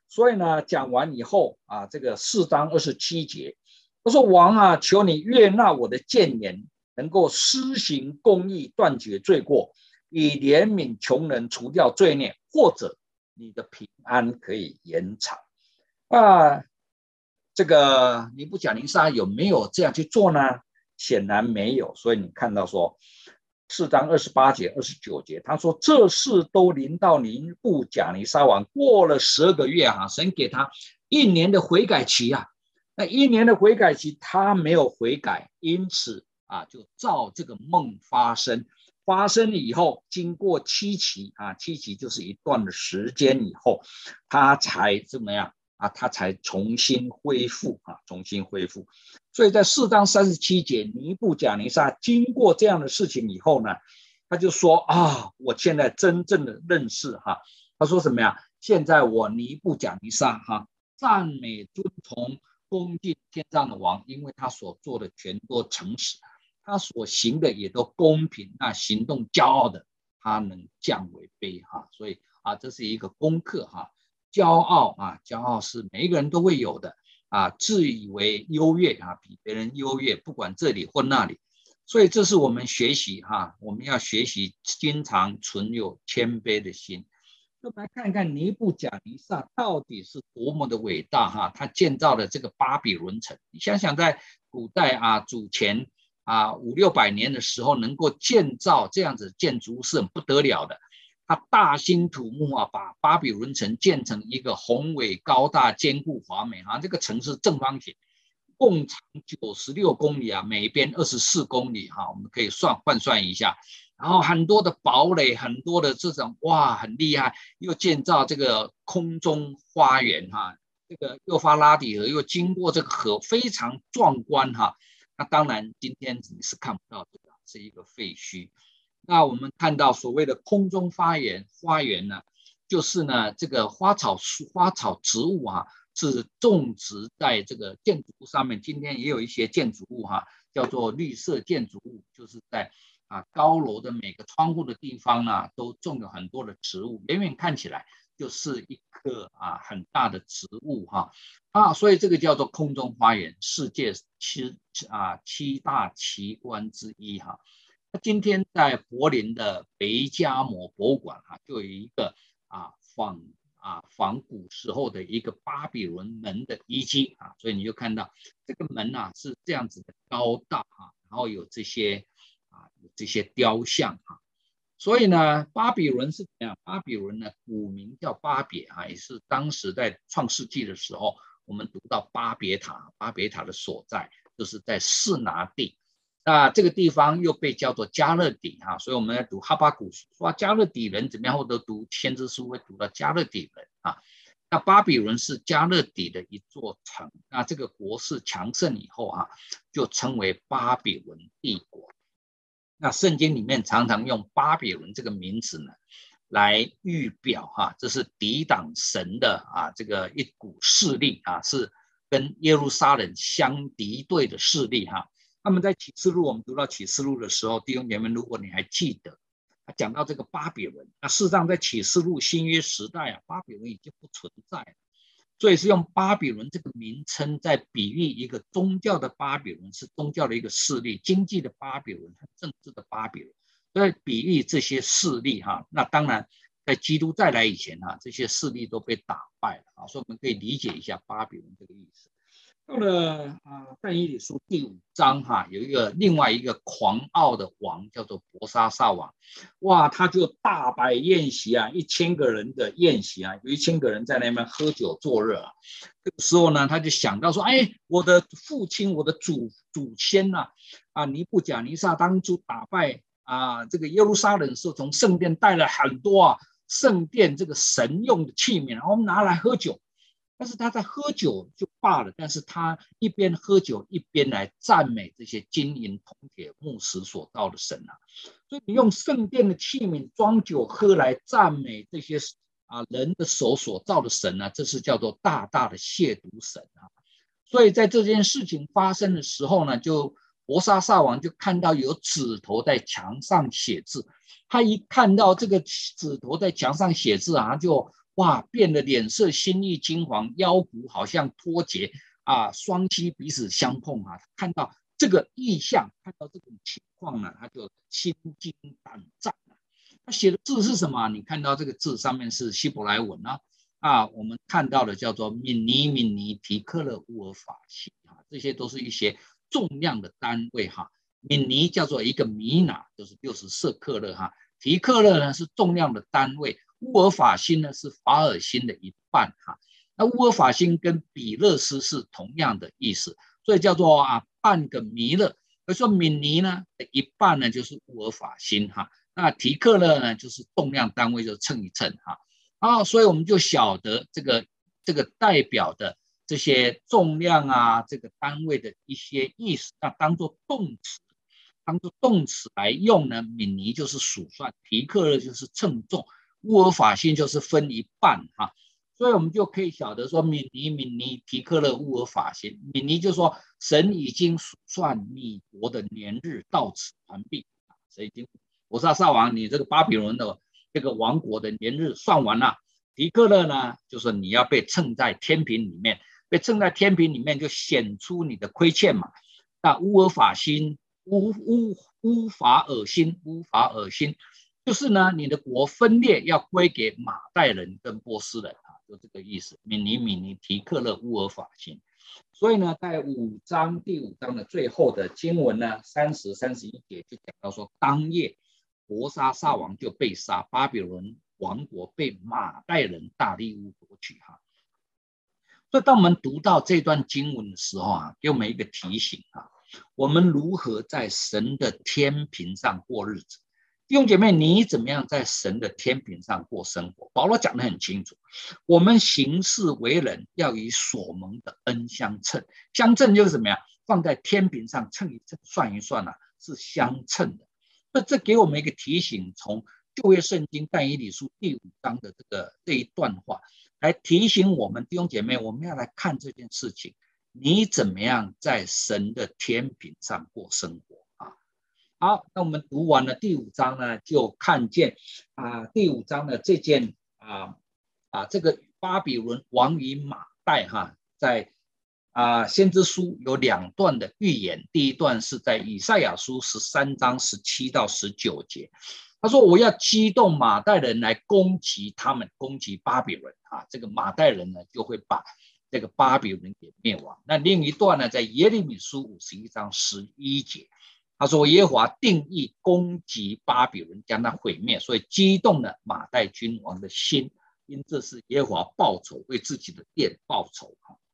所以呢，讲完以后啊，这个四章二十七节，他说：“王啊，求你悦纳我的谏言，能够施行公义，断绝罪过，以怜悯穷人，除掉罪孽，或者你的平安可以延长。”啊，这个尼布甲尼撒有没有这样去做呢？显然没有。所以你看到说四章二十八节、二十九节，他说这事都临到尼布甲尼撒王，过了十二个月啊，神给他一年的悔改期啊。那一年的悔改期，他没有悔改，因此啊，就照这个梦发生。发生以后，经过七期啊，七期就是一段的时间以后，他才怎么样啊？他才重新恢复啊，重新恢复。所以在四章三十七节，尼布甲尼撒经过这样的事情以后呢，他就说啊，我现在真正的认识哈、啊，他说什么呀？现在我尼布甲尼撒哈、啊，赞美尊崇恭敬天上的王，因为他所做的全都诚实，他所行的也都公平，那行动骄傲的，他能降为卑哈、啊。所以啊，这是一个功课哈、啊。骄傲啊，骄傲是每一个人都会有的啊，自以为优越啊，比别人优越，不管这里或那里。所以这是我们学习哈、啊，我们要学习经常存有谦卑的心。我们来看看尼布甲尼撒到底是多么的伟大哈、啊！他建造的这个巴比伦城，你想想在古代啊，祖前啊五六百年的时候，能够建造这样子建筑是很不得了的。他大兴土木啊，把巴比伦城建成一个宏伟高大、坚固华美啊！这个城市正方形，共长九十六公里啊，每边二十四公里哈、啊，我们可以算换算一下。然后很多的堡垒，很多的这种哇，很厉害，又建造这个空中花园哈、啊，这个幼发拉底河又经过这个河，非常壮观哈、啊。那当然，今天你是看不到这个，是一个废墟。那我们看到所谓的空中花园，花园呢，就是呢这个花草树、花草植物啊，是种植在这个建筑物上面。今天也有一些建筑物哈、啊，叫做绿色建筑物，就是在啊高楼的每个窗户的地方呢，都种了很多的植物，远远看起来就是一棵啊很大的植物哈 啊, 啊，所以这个叫做空中花园，世界七啊七大奇观之一哈。今天在柏林的北加摩博物馆啊，就有一个啊仿啊仿古时候的一个巴比伦门的遗迹啊，所以你就看到这个门啊是这样子的高大啊，然后有这些啊有这些雕像啊，所以呢，巴比伦是怎样？巴比伦呢，古名叫巴别啊，也是当时在创世纪的时候，我们读到巴别塔，巴别塔的所在就是在示拿地。那这个地方又被叫做加勒底哈、啊，所以我们在读哈巴谷书说加勒底人怎么样，或者读先知书会读到加勒底人啊。那巴比伦是加勒底的一座城，那这个国势强盛以后啊，就称为巴比伦帝国。那圣经里面常常用巴比伦这个名字呢，来预表哈、啊，这是抵挡神的啊这个一股势力啊，是跟耶路撒冷相敌对的势力哈、啊。那么在启示录，我们读到启示录的时候，弟兄姐妹，如果你还记得，他讲到这个巴比伦，那事实上在启示录新约时代啊，巴比伦已经不存在了，所以是用巴比伦这个名称在比喻一个宗教的巴比伦，是宗教的一个势力，经济的巴比伦和政治的巴比伦，在比喻这些势力哈。那当然，在基督再来以前哈，这些势力都被打败了啊，所以我们可以理解一下巴比伦这个意思。到了啊，但以理书第五章哈、啊，有一个另外一个狂傲的王叫做伯沙撒王，哇，他就大摆宴席啊，一千个人的宴席啊，有一千个人在那边喝酒作乐啊。这个时候呢，他就想到说，哎，我的父亲，我的祖祖先呐、啊，啊，尼布甲尼撒当初打败啊这个耶路撒冷的时候，从圣殿带了很多啊圣殿这个神用的器皿，然后我们拿来喝酒。但是他在喝酒就罢了，但是他一边喝酒一边来赞美这些金银铜铁木石所造的神啊，所以你用圣殿的器皿装酒喝来赞美这些啊人的手所造的神啊，这是叫做大大的亵渎神啊。所以在这件事情发生的时候呢，就伯沙撒王就看到有指头在墙上写字，他一看到这个指头在墙上写字啊，就哇，变得脸色心意惊惶，腰骨好像脱节啊，双膝彼此相碰啊。看到这个意象，看到这种情况呢，他就心惊胆战了。他写的字是什么？你看到这个字上面是希伯来文啊，啊，我们看到的叫做敏尼、敏尼、提克勒、乌尔法辛啊，这些都是一些重量的单位哈。敏尼叫做一个米纳，就是六十舍克勒哈。提克勒呢是重量的单位，乌尔法辛呢是法尔辛的一半哈。那乌尔法辛跟比勒斯是同样的意思，所以叫做啊半个弥勒。所以说敏尼呢一半呢就是乌尔法辛哈，那提克勒呢就是重量单位，就称一称哈。啊，所以我们就晓得这个这个代表的这些重量啊，这个单位的一些意思，那当做动词。当做动词来用呢，敏尼就是数算，提克勒就是称重，乌尔法辛就是分一半哈，所以我们就可以晓得说，敏尼、敏尼、提克勒、乌尔法辛。敏尼就说神已经数算你国的年日，到此完毕。神已经，伯沙撒王，你这个巴比伦的这个王国的年日算完了。提克勒呢，就是你要被称在天平里面，被称在天平里面就显出你的亏欠嘛。那乌尔法辛。乌乌乌法尔辛，乌法尔辛，就是呢，你的国分裂要归给马代人跟波斯人啊，就这个意思。敏尼、敏尼、提克勒、乌尔法辛。所以呢，在五章第五章的最后的经文呢，三十、三十一节就讲到说，当夜伯沙撒王就被杀，巴比伦王国被马代人大利乌夺取哈。所以当我们读到这段经文的时候啊，给我们一个提醒啊。我们如何在神的天平上过日子？弟兄姐妹，你怎么样在神的天平上过生活？保罗讲得很清楚，我们行事为人要以所蒙的恩相称。相称就是怎么样？放在天平上称一称，算一算啊，是相称的。那这给我们一个提醒，从旧约圣经但以理书第五章的这个这一段话，来提醒我们弟兄姐妹，我们要来看这件事情。你怎么样在神的天平上过生活啊？好，那我们读完了第五章呢，就看见啊，第五章的这件啊啊这个巴比伦王与马代哈，在啊先知书有两段的预言，第一段是在以赛亚书十三章十七到十九节，他说我要激动马代人来攻击他们，攻击巴比伦啊，这个马代人呢就会把这个巴比伦给灭亡。那另一段呢，在耶利米书五十一章十一节，他说耶和华定义攻击巴比伦，将它毁灭，所以激动了马代君王的心，因这是耶和华报仇，为自己的殿报仇。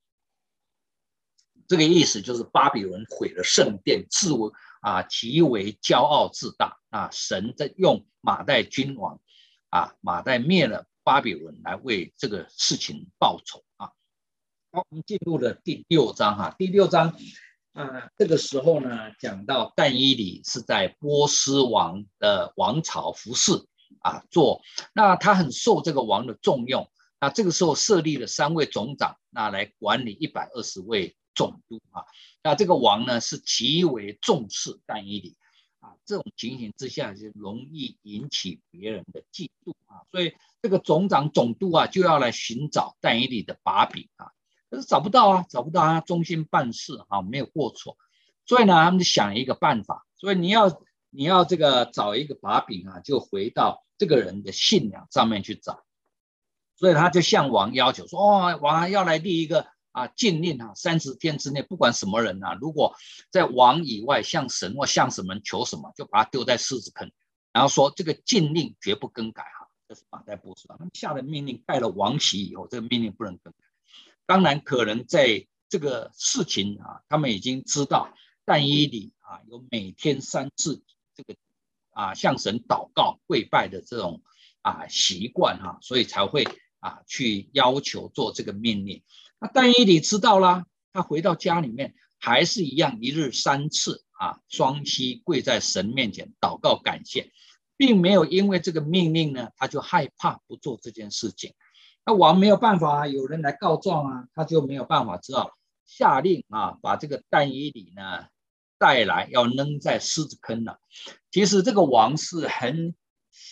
这个意思就是巴比伦毁了圣殿，自为啊极为骄傲自大啊，神在用马代君王啊马代灭了巴比伦来为这个事情报仇啊。好，我们进入了第六章哈，第六章啊，这个时候呢，讲到但以理是在波斯王的王朝服侍啊，做那他很受这个王的重用，那这个时候设立了三位总长，那来管理一百二十位总督啊，那这个王呢是极为重视但以理啊，这种情形之下就容易引起别人的嫉妒啊，所以这个总长总督啊就要来寻找但以理的把柄啊。可是找不到啊，找不到啊，忠心办事啊，没有过错，所以呢，他们就想一个办法，所以你要你要这个找一个把柄啊，就回到这个人的信仰上面去找，所以他就向王要求说，哦，王要来立一个啊禁令啊，三十天之内，不管什么人啊，如果在王以外向神或向什么人求什么，就把他丢在狮子坑，然后说这个禁令绝不更改哈，这是马代波斯王他们下了命令，盖了王旗以后，这个命令不能更改。当然，可能在这个事情啊，他们已经知道但以理啊有每天三次这个啊向神祷告跪拜的这种啊习惯哈、啊，所以才会啊去要求做这个命令。那但以理知道啦，他回到家里面还是一样，一日三次啊双膝跪在神面前祷告感谢，并没有因为这个命令呢，他就害怕不做这件事情。那王没有办法啊，有人来告状啊，他就没有办法，只好下令啊，把这个但以理呢带来，要扔在狮子坑了。其实这个王是很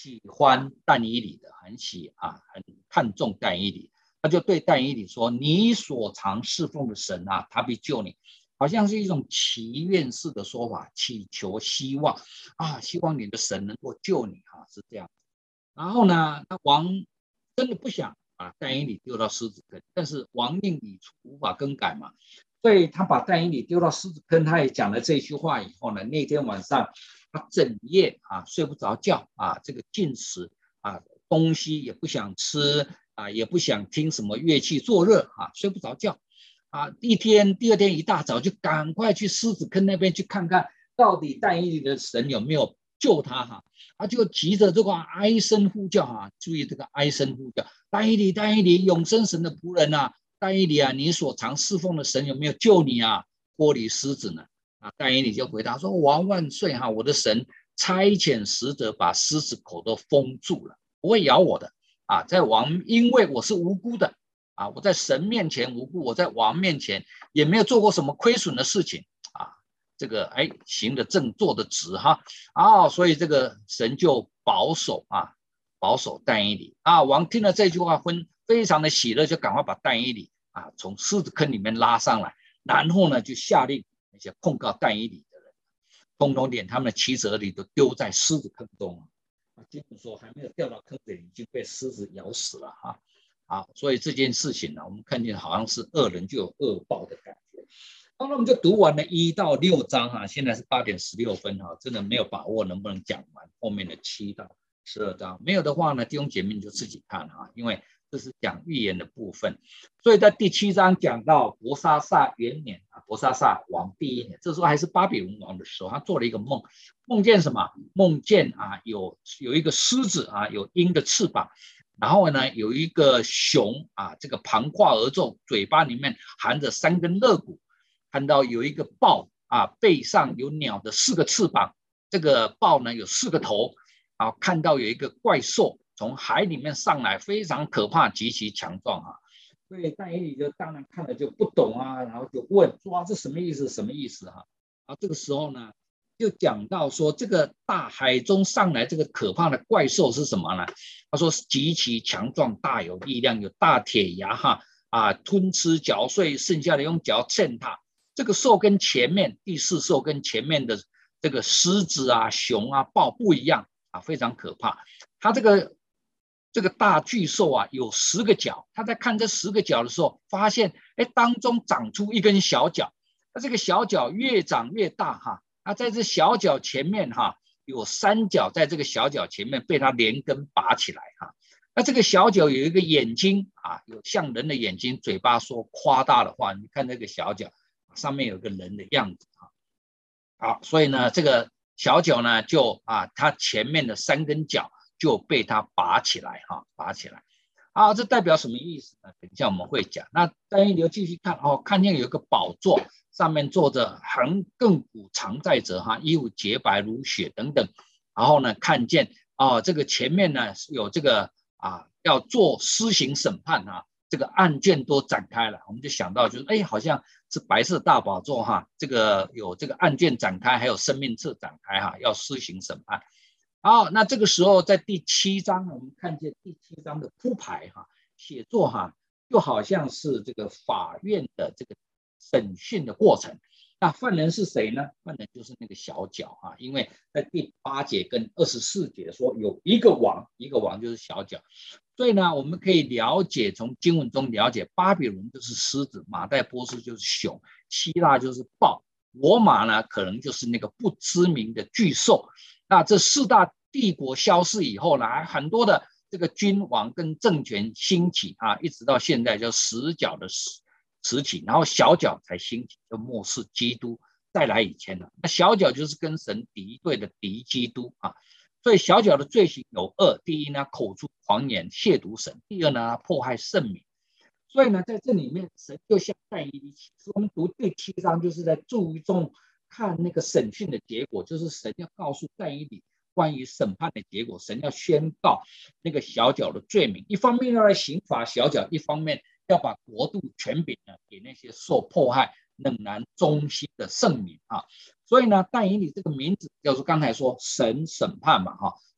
喜欢但以理的，很喜啊，很看重但以理。他就对但以理说：“你所常侍奉的神啊，他必救你。”好像是一种祈愿式的说法，祈求希望啊，希望你的神能够救你啊，是这样。然后呢，那王真的不想把但以理丢到狮子坑，但是王令已出，无法更改嘛，所以他把但以理丢到狮子坑。他也讲了这句话以后呢，那天晚上他整夜啊睡不着觉啊，这个进食啊，东西也不想吃啊，也不想听什么乐器作乐啊，睡不着觉啊。一天第二天一大早就赶快去狮子坑那边去看看，到底但以理的神有没有救他哈、啊？他就急着这个哀声呼叫啊，注意这个哀声呼叫，但以理，但以理，永生神的仆人啊，但以理啊，你所常侍奉的神有没有救你啊？脱离狮子呢？啊，但以理就回答说：“王万岁哈、啊，我的神差遣使者把狮子口都封住了，不会咬我的啊。在王，因为我是无辜的啊，我在神面前无辜，我在王面前也没有做过什么亏损的事情啊。”这个哎，行得正，坐得直哈啊，所以这个神就保守啊，保守但以理啊。王听了这句话，分非常的喜乐，就赶快把但以理啊从狮子坑里面拉上来，然后呢就下令那些控告但以理的人，通通连他们的妻子儿女都丢在狮子坑中啊。经文说还没有掉到坑里，已经被狮子咬死了哈。好，所以这件事情呢，我们看见好像是恶人就有恶报的感觉。好，那我们就读完了一到六章哈，现在是八点十六分哈，真的没有把握能不能讲完后面的七到十二章，没有的话呢，弟兄姐妹就自己看哈，因为这是讲预言的部分。所以在第七章讲到伯沙撒元年啊，伯沙撒王第一年，这时候还是巴比伦王的时候，他做了一个梦，梦见什么？梦见啊有有一个狮子啊，有鹰的翅膀。然后呢，有一个熊啊，这个盘跨而坐，嘴巴里面含着三根肋骨。看到有一个豹啊，背上有鸟的四个翅膀，这个豹呢有四个头啊。看到有一个怪兽从海里面上来，非常可怕，极其强壮啊。所以但以理就当然看了就不懂啊，然后就问说、啊、这什么意思？什么意思哈、啊？啊，这个时候呢，就讲到说这个大海中上来这个可怕的怪兽是什么呢？他说极其强壮，大有力量，有大铁牙哈啊，吞吃嚼碎，剩下的用脚践踏。这个兽跟前面第四兽跟前面的这个狮子啊、熊啊、豹不一样啊，非常可怕。它这个这个大巨兽啊，有十个角。他在看这十个角的时候，发现哎，当中长出一根小角。那这个小角越长越大哈，啊，在这小角前面哈，有三角在这个小角前面被它连根拔起来哈。那这个小角有一个眼睛啊，有像人的眼睛，嘴巴说夸大的话，你看这个小角。上面有个人的样子啊，好，所以呢，这个小角呢，就啊，它前面的三根角就被它拔起来哈，拔起来。好，这代表什么意思呢？等一下我们会讲。那但是你要继续看哦，看见有一个宝座，上面坐着横亘古常在者哈，衣服洁白如雪等等。然后呢，看见啊、哦，这个前面呢有这个啊，要做施行审判啊。这个案卷都展开了，我们就想到就是，哎，好像是白色大宝座哈，这个有这个案卷展开，还有生命册展开哈，要施行审判。好，那这个时候在第七章，我们看见第七章的铺排哈，写作哈，就好像是这个法院的这个审讯的过程。那犯人是谁呢？犯人就是那个小角哈，因为在第八节跟二十四节说有一个王，一个王就是小角。所以呢，我们可以了解，从经文中了解，巴比伦就是狮子，马代波斯就是熊，希腊就是豹，罗马呢可能就是那个不知名的巨兽。那这四大帝国消失以后呢，还很多的这个君王跟政权兴起啊，一直到现在叫十角的时期，然后小角才兴起，就末世基督再来以前了。那小角就是跟神敌对的敌基督啊。所以小角的罪行有二：第一呢，口出狂言亵渎神；第二呢，迫害圣民。所以呢，在这里面，神就向但以理启示。我们读第七章，就是在注重看那个审讯的结果，就是神要告诉但以理关于审判的结果，神要宣告那个小角的罪名。一方面要来刑罚小角，一方面要把国度权柄呢给那些受迫害、冷然忠心的圣民啊。所以呢，但以理这个名字叫做刚才说神审判嘛哈，所以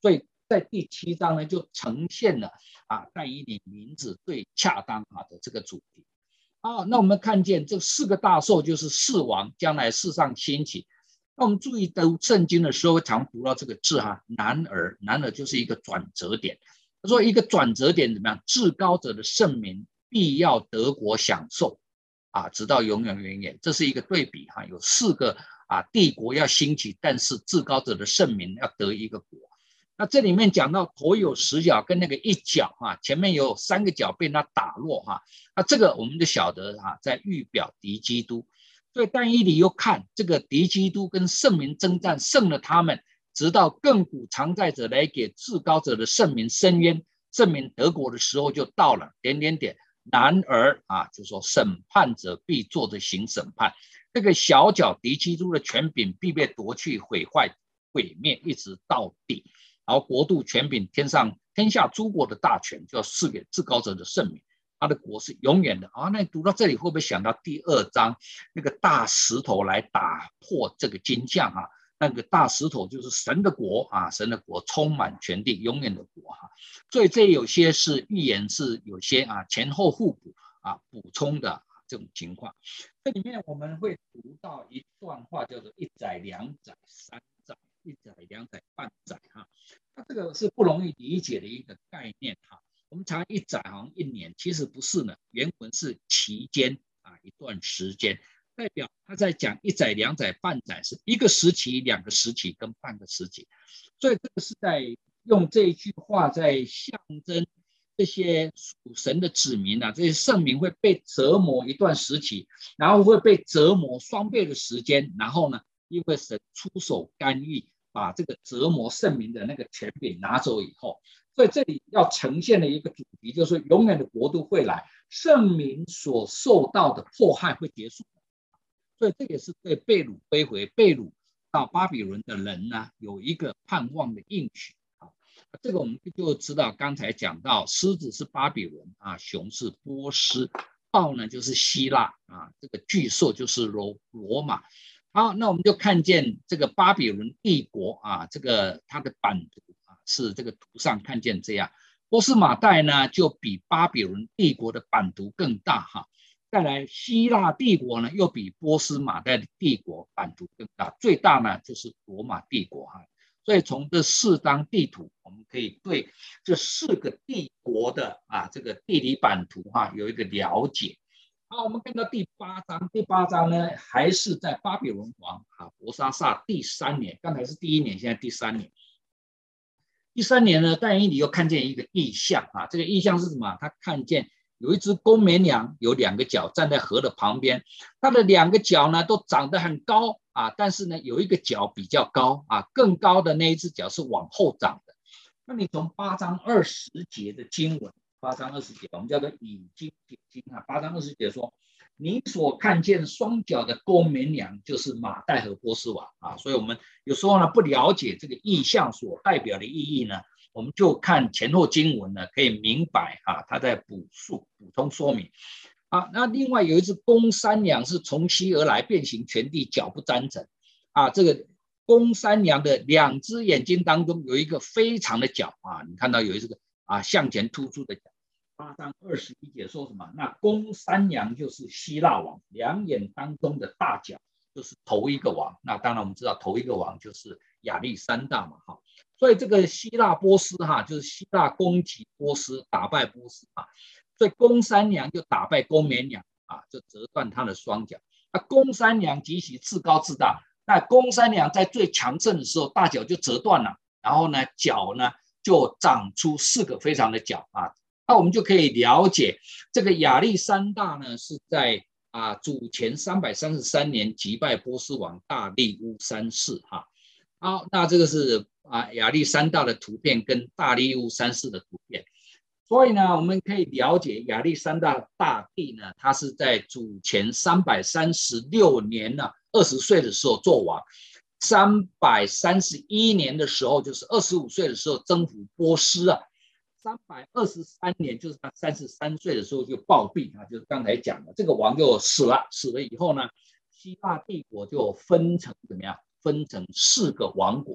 在第七章呢就呈现了啊但以理名字最恰当啊的这个主题。好，那我们看见这四个大兽就是四王，将来世上兴起。那我们注意读圣经的时候，常读到这个字哈，男儿，男儿就是一个转折点。他说一个转折点怎么样？至高者的圣名必要得国享受啊，直到永永远远。这是一个对比哈，有四个啊帝国要兴起，但是至高者的圣名要得一个国。那这里面讲到头有十角跟那个一角哈，前面有三个角被他打落哈，那这个我们就晓得哈，在预表敌基督。所以但以理又看这个敌基督跟圣民征战，胜了他们，直到亘古常在者来给至高者的圣民伸冤，圣民得国的时候就到了。点点点，然而啊，就说审判者必坐着行审判，这个小角敌基督的权柄必被夺去、毁坏、毁灭，一直到底。然后国度、权柄、天上天下诸国的大权，就要赐给至高者的圣名。他的国是永远的啊！那你读到这里，会不会想到第二章那个大石头来打破这个金像啊？那个大石头就是神的国啊，神的国充满全地，永远的国哈、啊。所以这有些是预言，是有些啊前后互补啊补充的这种情况。这里面我们会读到一段话，叫做一载、两载、三载，一载、两载、半载哈。那这个是不容易理解的一个概念哈。我们常一载好像一年，其实不是呢，原文是期间啊，一段时间，代表他在讲一载、两载、半载，是一个时期、两个时期跟半个时期，所以这个是在用这一句话在象征这些属神的子民啊，这些圣民会被折磨一段时期，然后会被折磨双倍的时间，然后呢，因为神出手干预，把这个折磨圣民的那个权柄拿走以后。所以这里要呈现的一个主题就是永远的国度会来，圣民所受到的迫害会结束。所以这也是对被掳归回、被掳到巴比伦的人呢有一个盼望的应许。这个我们就知道，刚才讲到狮子是巴比伦啊，熊是波斯，豹呢就是希腊啊，这个巨兽就是罗罗马。好，那我们就看见这个巴比伦帝国啊，这个它的版图啊是这个图上看见这样。波斯马代呢就比巴比伦帝国的版图更大哈。再来希腊帝国呢又比波斯马代的帝国版图更大，最大呢就是罗马帝国哈。所以从这四张地图，我们可以对这四个帝国的啊这个地理版图哈有一个了解。好，我们看到第八章，第八章呢还是在巴比伦王啊伯沙撒第三年，刚才是第一年，现在第三年。第三年呢，但以理又看见一个异象啊，这个异象是什么？他看见有一只公绵羊，有两个角站在河的旁边，它的两个角呢都长得很高啊，但是呢有一个角比较高啊，更高的那一只角是往后长的。那你从八章二十节的经文，八章二十节，我们叫做以经解经啊。八章二十节说，你所看见双脚的公绵羊，就是马代和波斯王啊。所以我们有时候呢不了解这个意象所代表的意义呢，我们就看前后经文呢，可以明白啊，他在补述补充说明。啊，那另外有一只公山羊是从西而来，遍行全地，脚不沾尘啊。这个公山羊的两只眼睛当中有一个非常的角啊，你看到有一个啊向前突出的角。八章二十一节说什么？那公山羊就是希腊王，两眼当中的大角就是头一个王。那当然我们知道头一个王就是亚历山大嘛，哈。所以这个希腊波斯哈，就是希腊攻击波斯，打败波斯啊。所以公山羊就打败公绵羊啊，就折断他的双脚。那公山羊极其自高自大，那公山羊在最强盛的时候，大脚就折断了，然后呢，脚呢就长出四个非常的角啊。那我们就可以了解，这个亚历山大呢是在啊主前三百三十三年击败波斯王大利乌三世哈。好，那这个是啊亚历山大的图片跟大利乌三世的图片。所以呢，我们可以了解亚历山大大帝呢，他是在主前三百三十六年呢，二十岁的时候做王，三百三十一年的时候，就是二十五岁的时候征服波斯啊，三百二十三年就是他三十三岁的时候就暴毙啊，就是刚才讲的这个王就死了，死了以后呢，希腊帝国就分成怎么样？分成四个王国。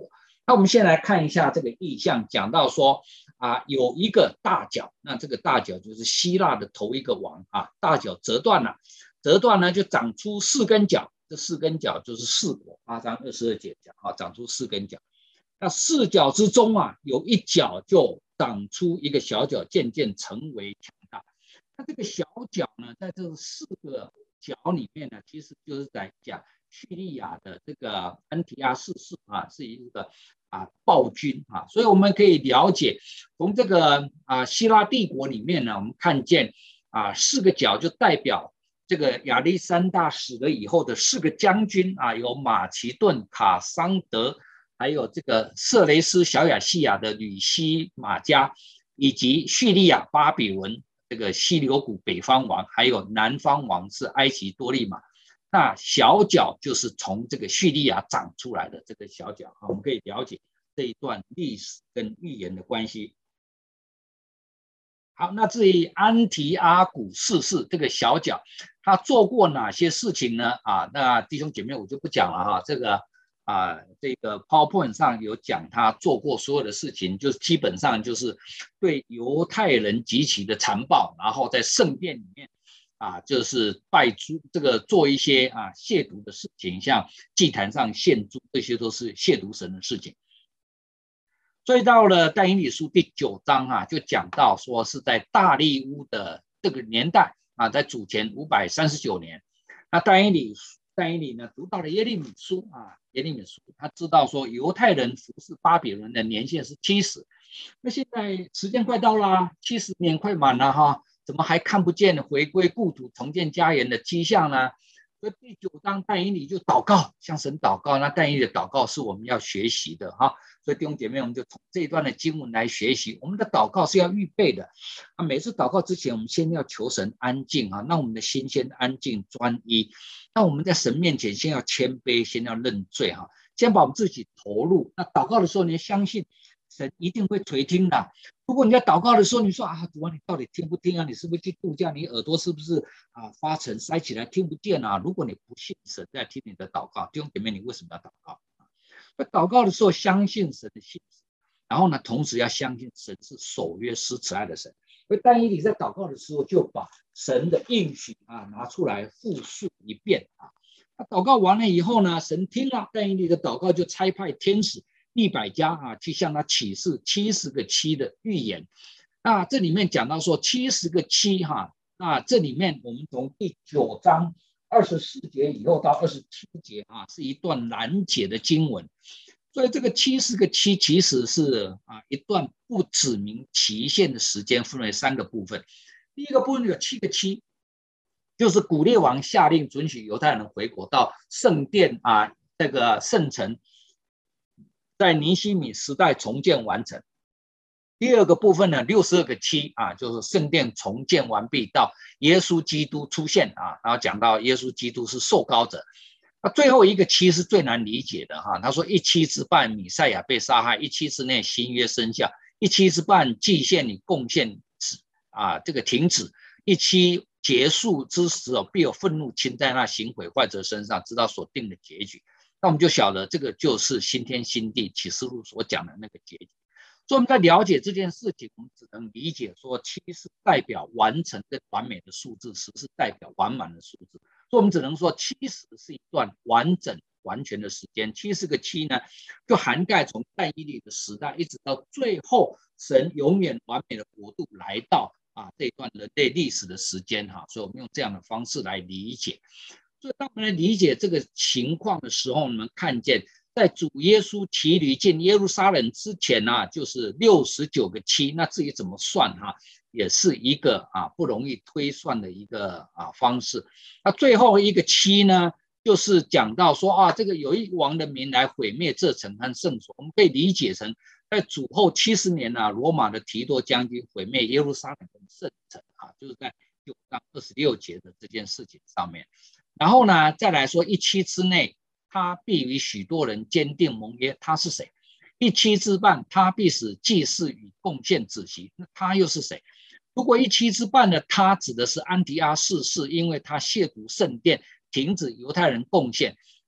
那我们先来看一下这个意象，讲到说啊，有一个大角，那这个大角就是希腊的头一个王啊，大角折断了，折断呢就长出四根角，这四根角就是四国，八章二十二节讲啊，长出四根角。那四角之中啊，有一角就长出一个小角，渐渐成为强大。那这个小角呢，在这四个角里面呢，其实就是在讲叙利亚的这个安提阿四世啊，是一个啊暴君啊，所以我们可以了解，从这个啊希腊帝国里面呢，我们看见啊四个角就代表这个亚历山大死了以后的四个将军啊，有马其顿、卡桑德。还有这个色雷斯、小亚细亚的吕西马加，以及叙利亚、巴比伦这个西流古北方王，还有南方王是埃及多利马。那小角就是从这个叙利亚长出来的这个小角，我们可以了解这一段历史跟预言的关系。好，那至于安提阿古四世这个小角，他做过哪些事情呢？啊，那弟兄姐妹我就不讲了哈，这个。啊，这个 PowerPoint 上有讲他做过所有的事情，就是基本上就是对犹太人极其的残暴，然后在圣殿里面啊，就是拜猪，这个做一些啊亵渎的事情，像祭坛上献猪，这些都是亵渎神的事情。所以到了但以理书第九章啊，就讲到说是在大利乌的这个年代啊，在主前五百三十九年，那但以理但以理呢读到了耶利米书啊。耶利米书，他知道说犹太人服侍巴比伦的年限是七十，那现在时间快到了，七十年快满了哈，怎么还看不见回归故土、重建家园的迹象呢？所以第九章但以理就祷告，向神祷告。那但以理的祷告是我们要学习的哈，所以弟兄姐妹，我们就从这一段的经文来学习。我们的祷告是要预备的啊，每次祷告之前，我们先要求神安静啊，让我们的心先安静专一。那我们在神面前先要谦卑，先要认罪哈，先把我们自己投入。那祷告的时候，你相信神一定会垂听的。如果你在祷告的时候，你说啊，主啊，你到底听不听啊？你是不是去度假？你耳朵是不是啊发沉塞起来听不见啊？如果你不信神在听你的祷告，弟兄姐妹，你为什么要祷告？那祷告的时候，相信神的信实，然后呢，同时要相信神是守约施慈爱的神。所以但以理在祷告的时候，就把神的应许啊拿出来复述一遍啊。他祷告完了以后呢，神听了但以理的祷告，就差派天使利百加啊去向他启示七十个七的预言。那这里面讲到说七十个七哈，那这里面我们从第九章二十四节以后到二十七节啊，是一段难解的经文。所以这个七十个七其实是啊一段不指明期限的时间，分为三个部分。第一个部分有七个七，就是古列王下令准许犹太人回国到圣殿啊，这个圣城在尼希米时代重建完成。第二个部分呢，六十二个七啊，就是圣殿重建完毕到耶稣基督出现啊，然后讲到耶稣基督是受膏者。那最后一个七是最难理解的哈，他说一期之半弥赛亚被杀害，一期之内新约生效，一期之半祭献与贡献止啊这个停止，一期结束之时哦，必有愤怒倾在那行毁坏者身上，直到所定的结局。那我们就晓得这个就是新天新地启示录所讲的那个结局。所以我们在了解这件事情，我们只能理解说七是代表完成跟完美的数字，十是代表完满的数字。所以我们只能说七十是一段完整完全的时间，七十个七呢，就涵盖从但以理的时代一直到最后神永远完美的国度来到啊这一段人类历史的时间哈，所以我们用这样的方式来理解。所以当我们来理解这个情况的时候，我们看见在主耶稣骑驴进耶路撒冷之前呢、啊，就是六十九个七，那至于怎么算哈、啊？也是一个啊不容易推算的一个啊方式。那最后一个七呢，就是讲到说啊，这个有一王的民来毁灭这城和圣所，我们可以理解成在主后七十年啊，罗马的提多将军毁灭耶路撒冷跟圣城啊，就是在九章二十六节的这件事情上面。然后呢，再来说一期之内，他必与许多人坚定盟约，他是谁？一期之半，他必使祭祀与贡献止息，那他又是谁？如果一期之半的他指的是安提阿四世，因为他亵渎圣殿，停止犹太人贡献。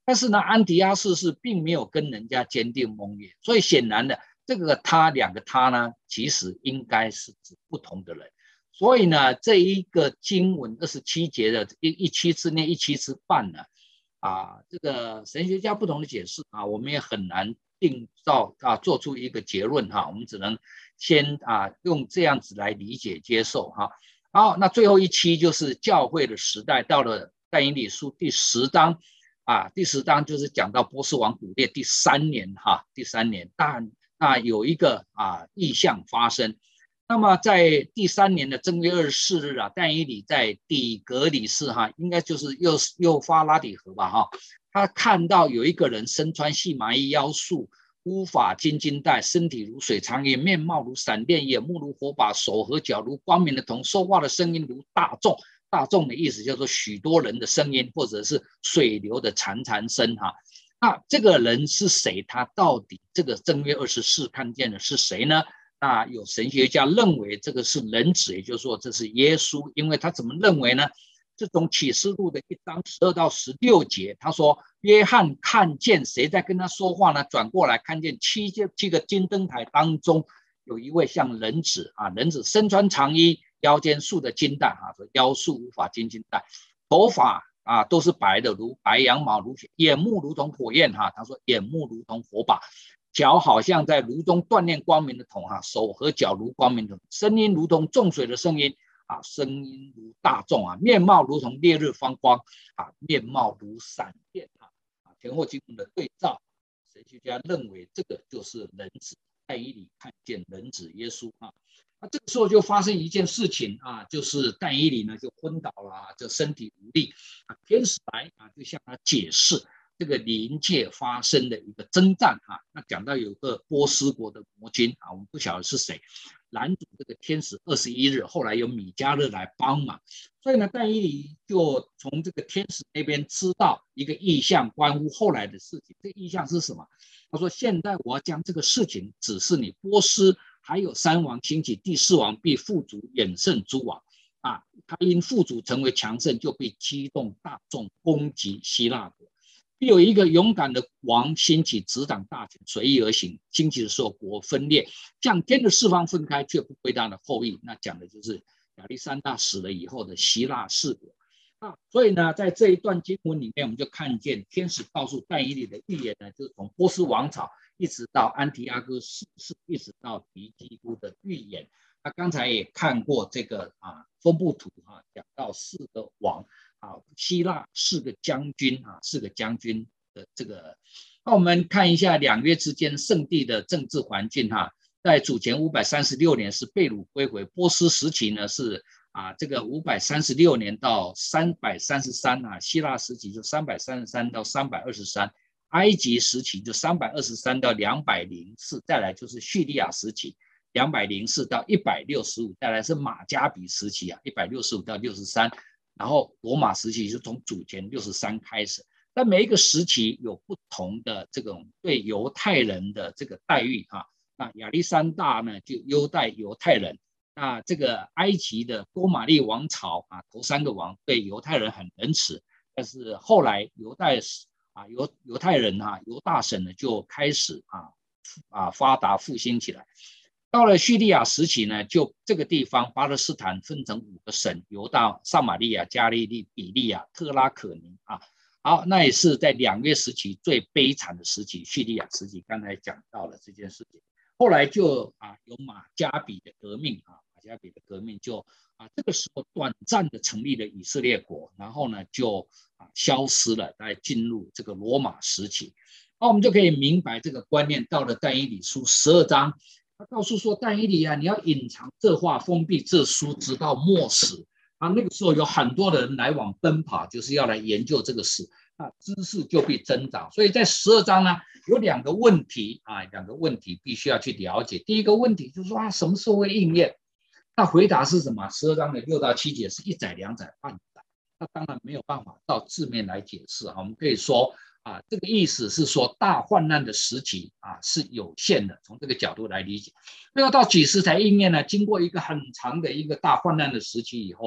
但是呢，安提阿四世并没有跟人家签订盟约，所以显然的，这个他两个他呢，其实应该是指不同的人。所以呢，这一个经文二十七节的一一期之内，一期之半呢，啊，这个神学家不同的解释啊，我们也很难定造啊，做出一个结论哈，我们只能先啊用这样子来理解接受哈。好，那最后一期就是教会的时代，到了但以理书第十章啊，第十章就是讲到波斯王古列第三年哈，第三年，但那有一个啊异象发生。那么在第三年的正月二十四日啊，但以理在底格里士哈，应该就是幼幼发拉底河吧哈，他看到有一个人身穿细麻衣，腰束乌发金金带，身体如水长银，面貌如闪电，眼目如火把，手和脚如光明的铜，说话的声音如大众。大众的意思叫做许多人的声音，或者是水流的潺潺声哈。那这个人是谁？他到底这个正月二十四看见的是谁呢？那有神学家认为这个是人子，也就是说这是耶稣。因为他怎么认为呢？这种启示录的一章十二到十六节，他说约翰看见谁在跟他说话呢？转过来看见七七个金灯台当中有一位像人子啊，人子身穿长衣，腰间束的金带啊，说腰束无法金金带，头发啊都是白的，如白羊毛如雪，眼目如同火焰哈，他说眼目如同火把。脚好像在炉中锻炼光明的铜哈，手和脚如光明的铜，声音如同众水的声音啊，声音如大众啊，面貌如同烈日放光啊，面貌如闪电啊，前后经文的对照，神学家认为这个就是人子，但以理看见人子耶稣啊。那这个时候就发生一件事情啊，就是但以理呢就昏倒了，就身体无力啊，天使来啊就向他解释这个临界发生的一个征战啊。那讲到有个波斯国的魔君啊，我们不晓得是谁拦阻这个天使二十一日，后来有米迦勒来帮忙，所以呢，但以理就从这个天使那边知道一个意象，关乎后来的事情。这个意象是什么？他说：现在我要将这个事情指示你，波斯还有三王兴起，第四王必富足，远胜诸王啊。他因富足成为强盛，就被激动大众攻击希腊国。必有一个勇敢的王兴起，执掌大权，随意而行。兴起的时候，国分裂，将天的四方分开，却不归他的后裔。那讲的就是亚历山大死了以后的希腊四国啊。所以呢，在这一段经文里面，我们就看见天使告诉但以理的预言呢，就是从波斯王朝一直到安提阿哥逝世，一直到敌基督的预言。那刚才也看过这个啊风部图啊，讲到四个王。啊，希腊四个将军啊，四个将军的这个，那我们看一下两约之间圣地的政治环境哈。在主前五百三十六年是被掳归回，波斯时期呢是啊这个五百三十六年到三百三十三啊，希腊时期就三百三十三到三百二十三，埃及时期就三百二十三到两百零四，再来就是叙利亚时期两百零四到一百六十五，再来是马加比时期啊一百六十五到六十三。然后罗马时期就从主前六十三开始，但每一个时期有不同的这种对犹太人的这个待遇啊。那亚历山大呢就优待犹太人，那这个埃及的多玛利王朝啊，头三个王对犹太人很仁慈，但是后来犹太啊犹犹太人啊犹大省呢就开始啊啊发达复兴起来。到了叙利亚时期呢，就这个地方巴勒斯坦分成五个省，犹大、撒玛利亚、加利利、比利亚、特拉可尼啊。好，那也是在两约时期最悲惨的时期，叙利亚时期刚才讲到了这件事情。后来就啊有马加比的革命啊，马加比的革命就啊这个时候短暂的成立了以色列国，然后呢就啊消失了，再进入这个罗马时期。那我们就可以明白这个观念。到了但以理书十二章。他告诉说，但以理啊，你要隐藏这话，封闭这书，直到末时啊。那个时候有很多人来往奔跑，就是要来研究这个事啊，知识就必增长。所以在十二章呢，有两个问题啊，两个问题必须要去了解。第一个问题就是说啊，什么时候会应验？那回答是什么？十二章的六到七节是一载、两载、半载。那当然没有办法到字面来解释啊，我们可以说。啊，这个意思是说，大患难的时期啊是有限的，从这个角度来理解。那要到几时才应验呢？经过一个很长的一个大患难的时期以后，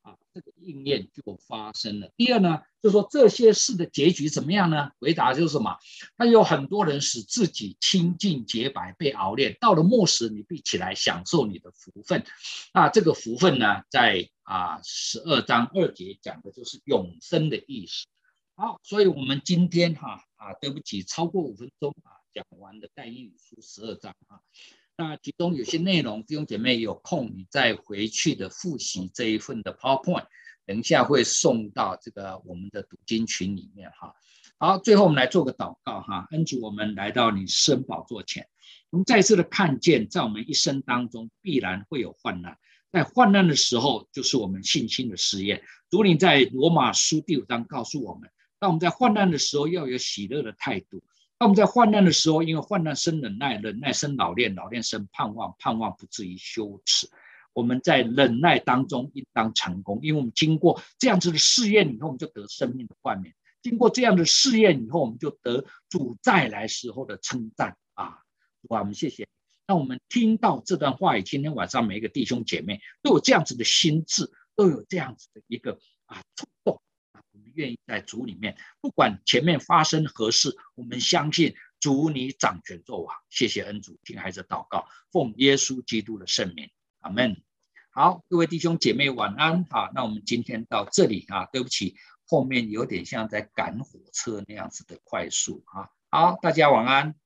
啊，这个应验就发生了。第二呢，就是说这些事的结局怎么样呢？回答就是什么？那有很多人使自己清净洁白，被熬炼，到了末时，你必起来享受你的福分。那这个福分呢，在啊十二章二节讲的就是永生的意思。好，所以我们今天哈啊，对不起，超过五分钟啊，讲完了但以理书十二章啊。那其中有些内容，弟兄姐妹有空你再回去的复习这一份的 PowerPoint， 等一下会送到这个我们的读经群里面哈。好，最后我们来做个祷告哈，恩主，我们来到你施恩宝座前，我们再次的看见，在我们一生当中必然会有患难，在患难的时候就是我们信心的试验。主，你在罗马书第五章告诉我们，当我们在患难的时候要有喜乐的态度。当我们在患难的时候，因为患难生忍耐，忍耐生老练，老练生盼望，盼望不至于羞耻。我们在忍耐当中应当成功，因为我们经过这样子的试验以后，我们就得生命的冠冕。经过这样的试验以后，我们就得主再来时候的称赞啊！主啊，我们谢谢。那我们听到这段话语，今天晚上每一个弟兄姐妹都有这样子的心智，都有这样子的一个啊触动。我们愿意在主里面，不管前面发生何事，我们相信主你掌权作王。谢谢恩主，听孩子祷告，奉耶稣基督的圣名，阿们。好，各位弟兄姐妹晚安。好，那我们今天到这里啊，对不起，后面有点像在赶火车那样子的快速啊。好，大家晚安。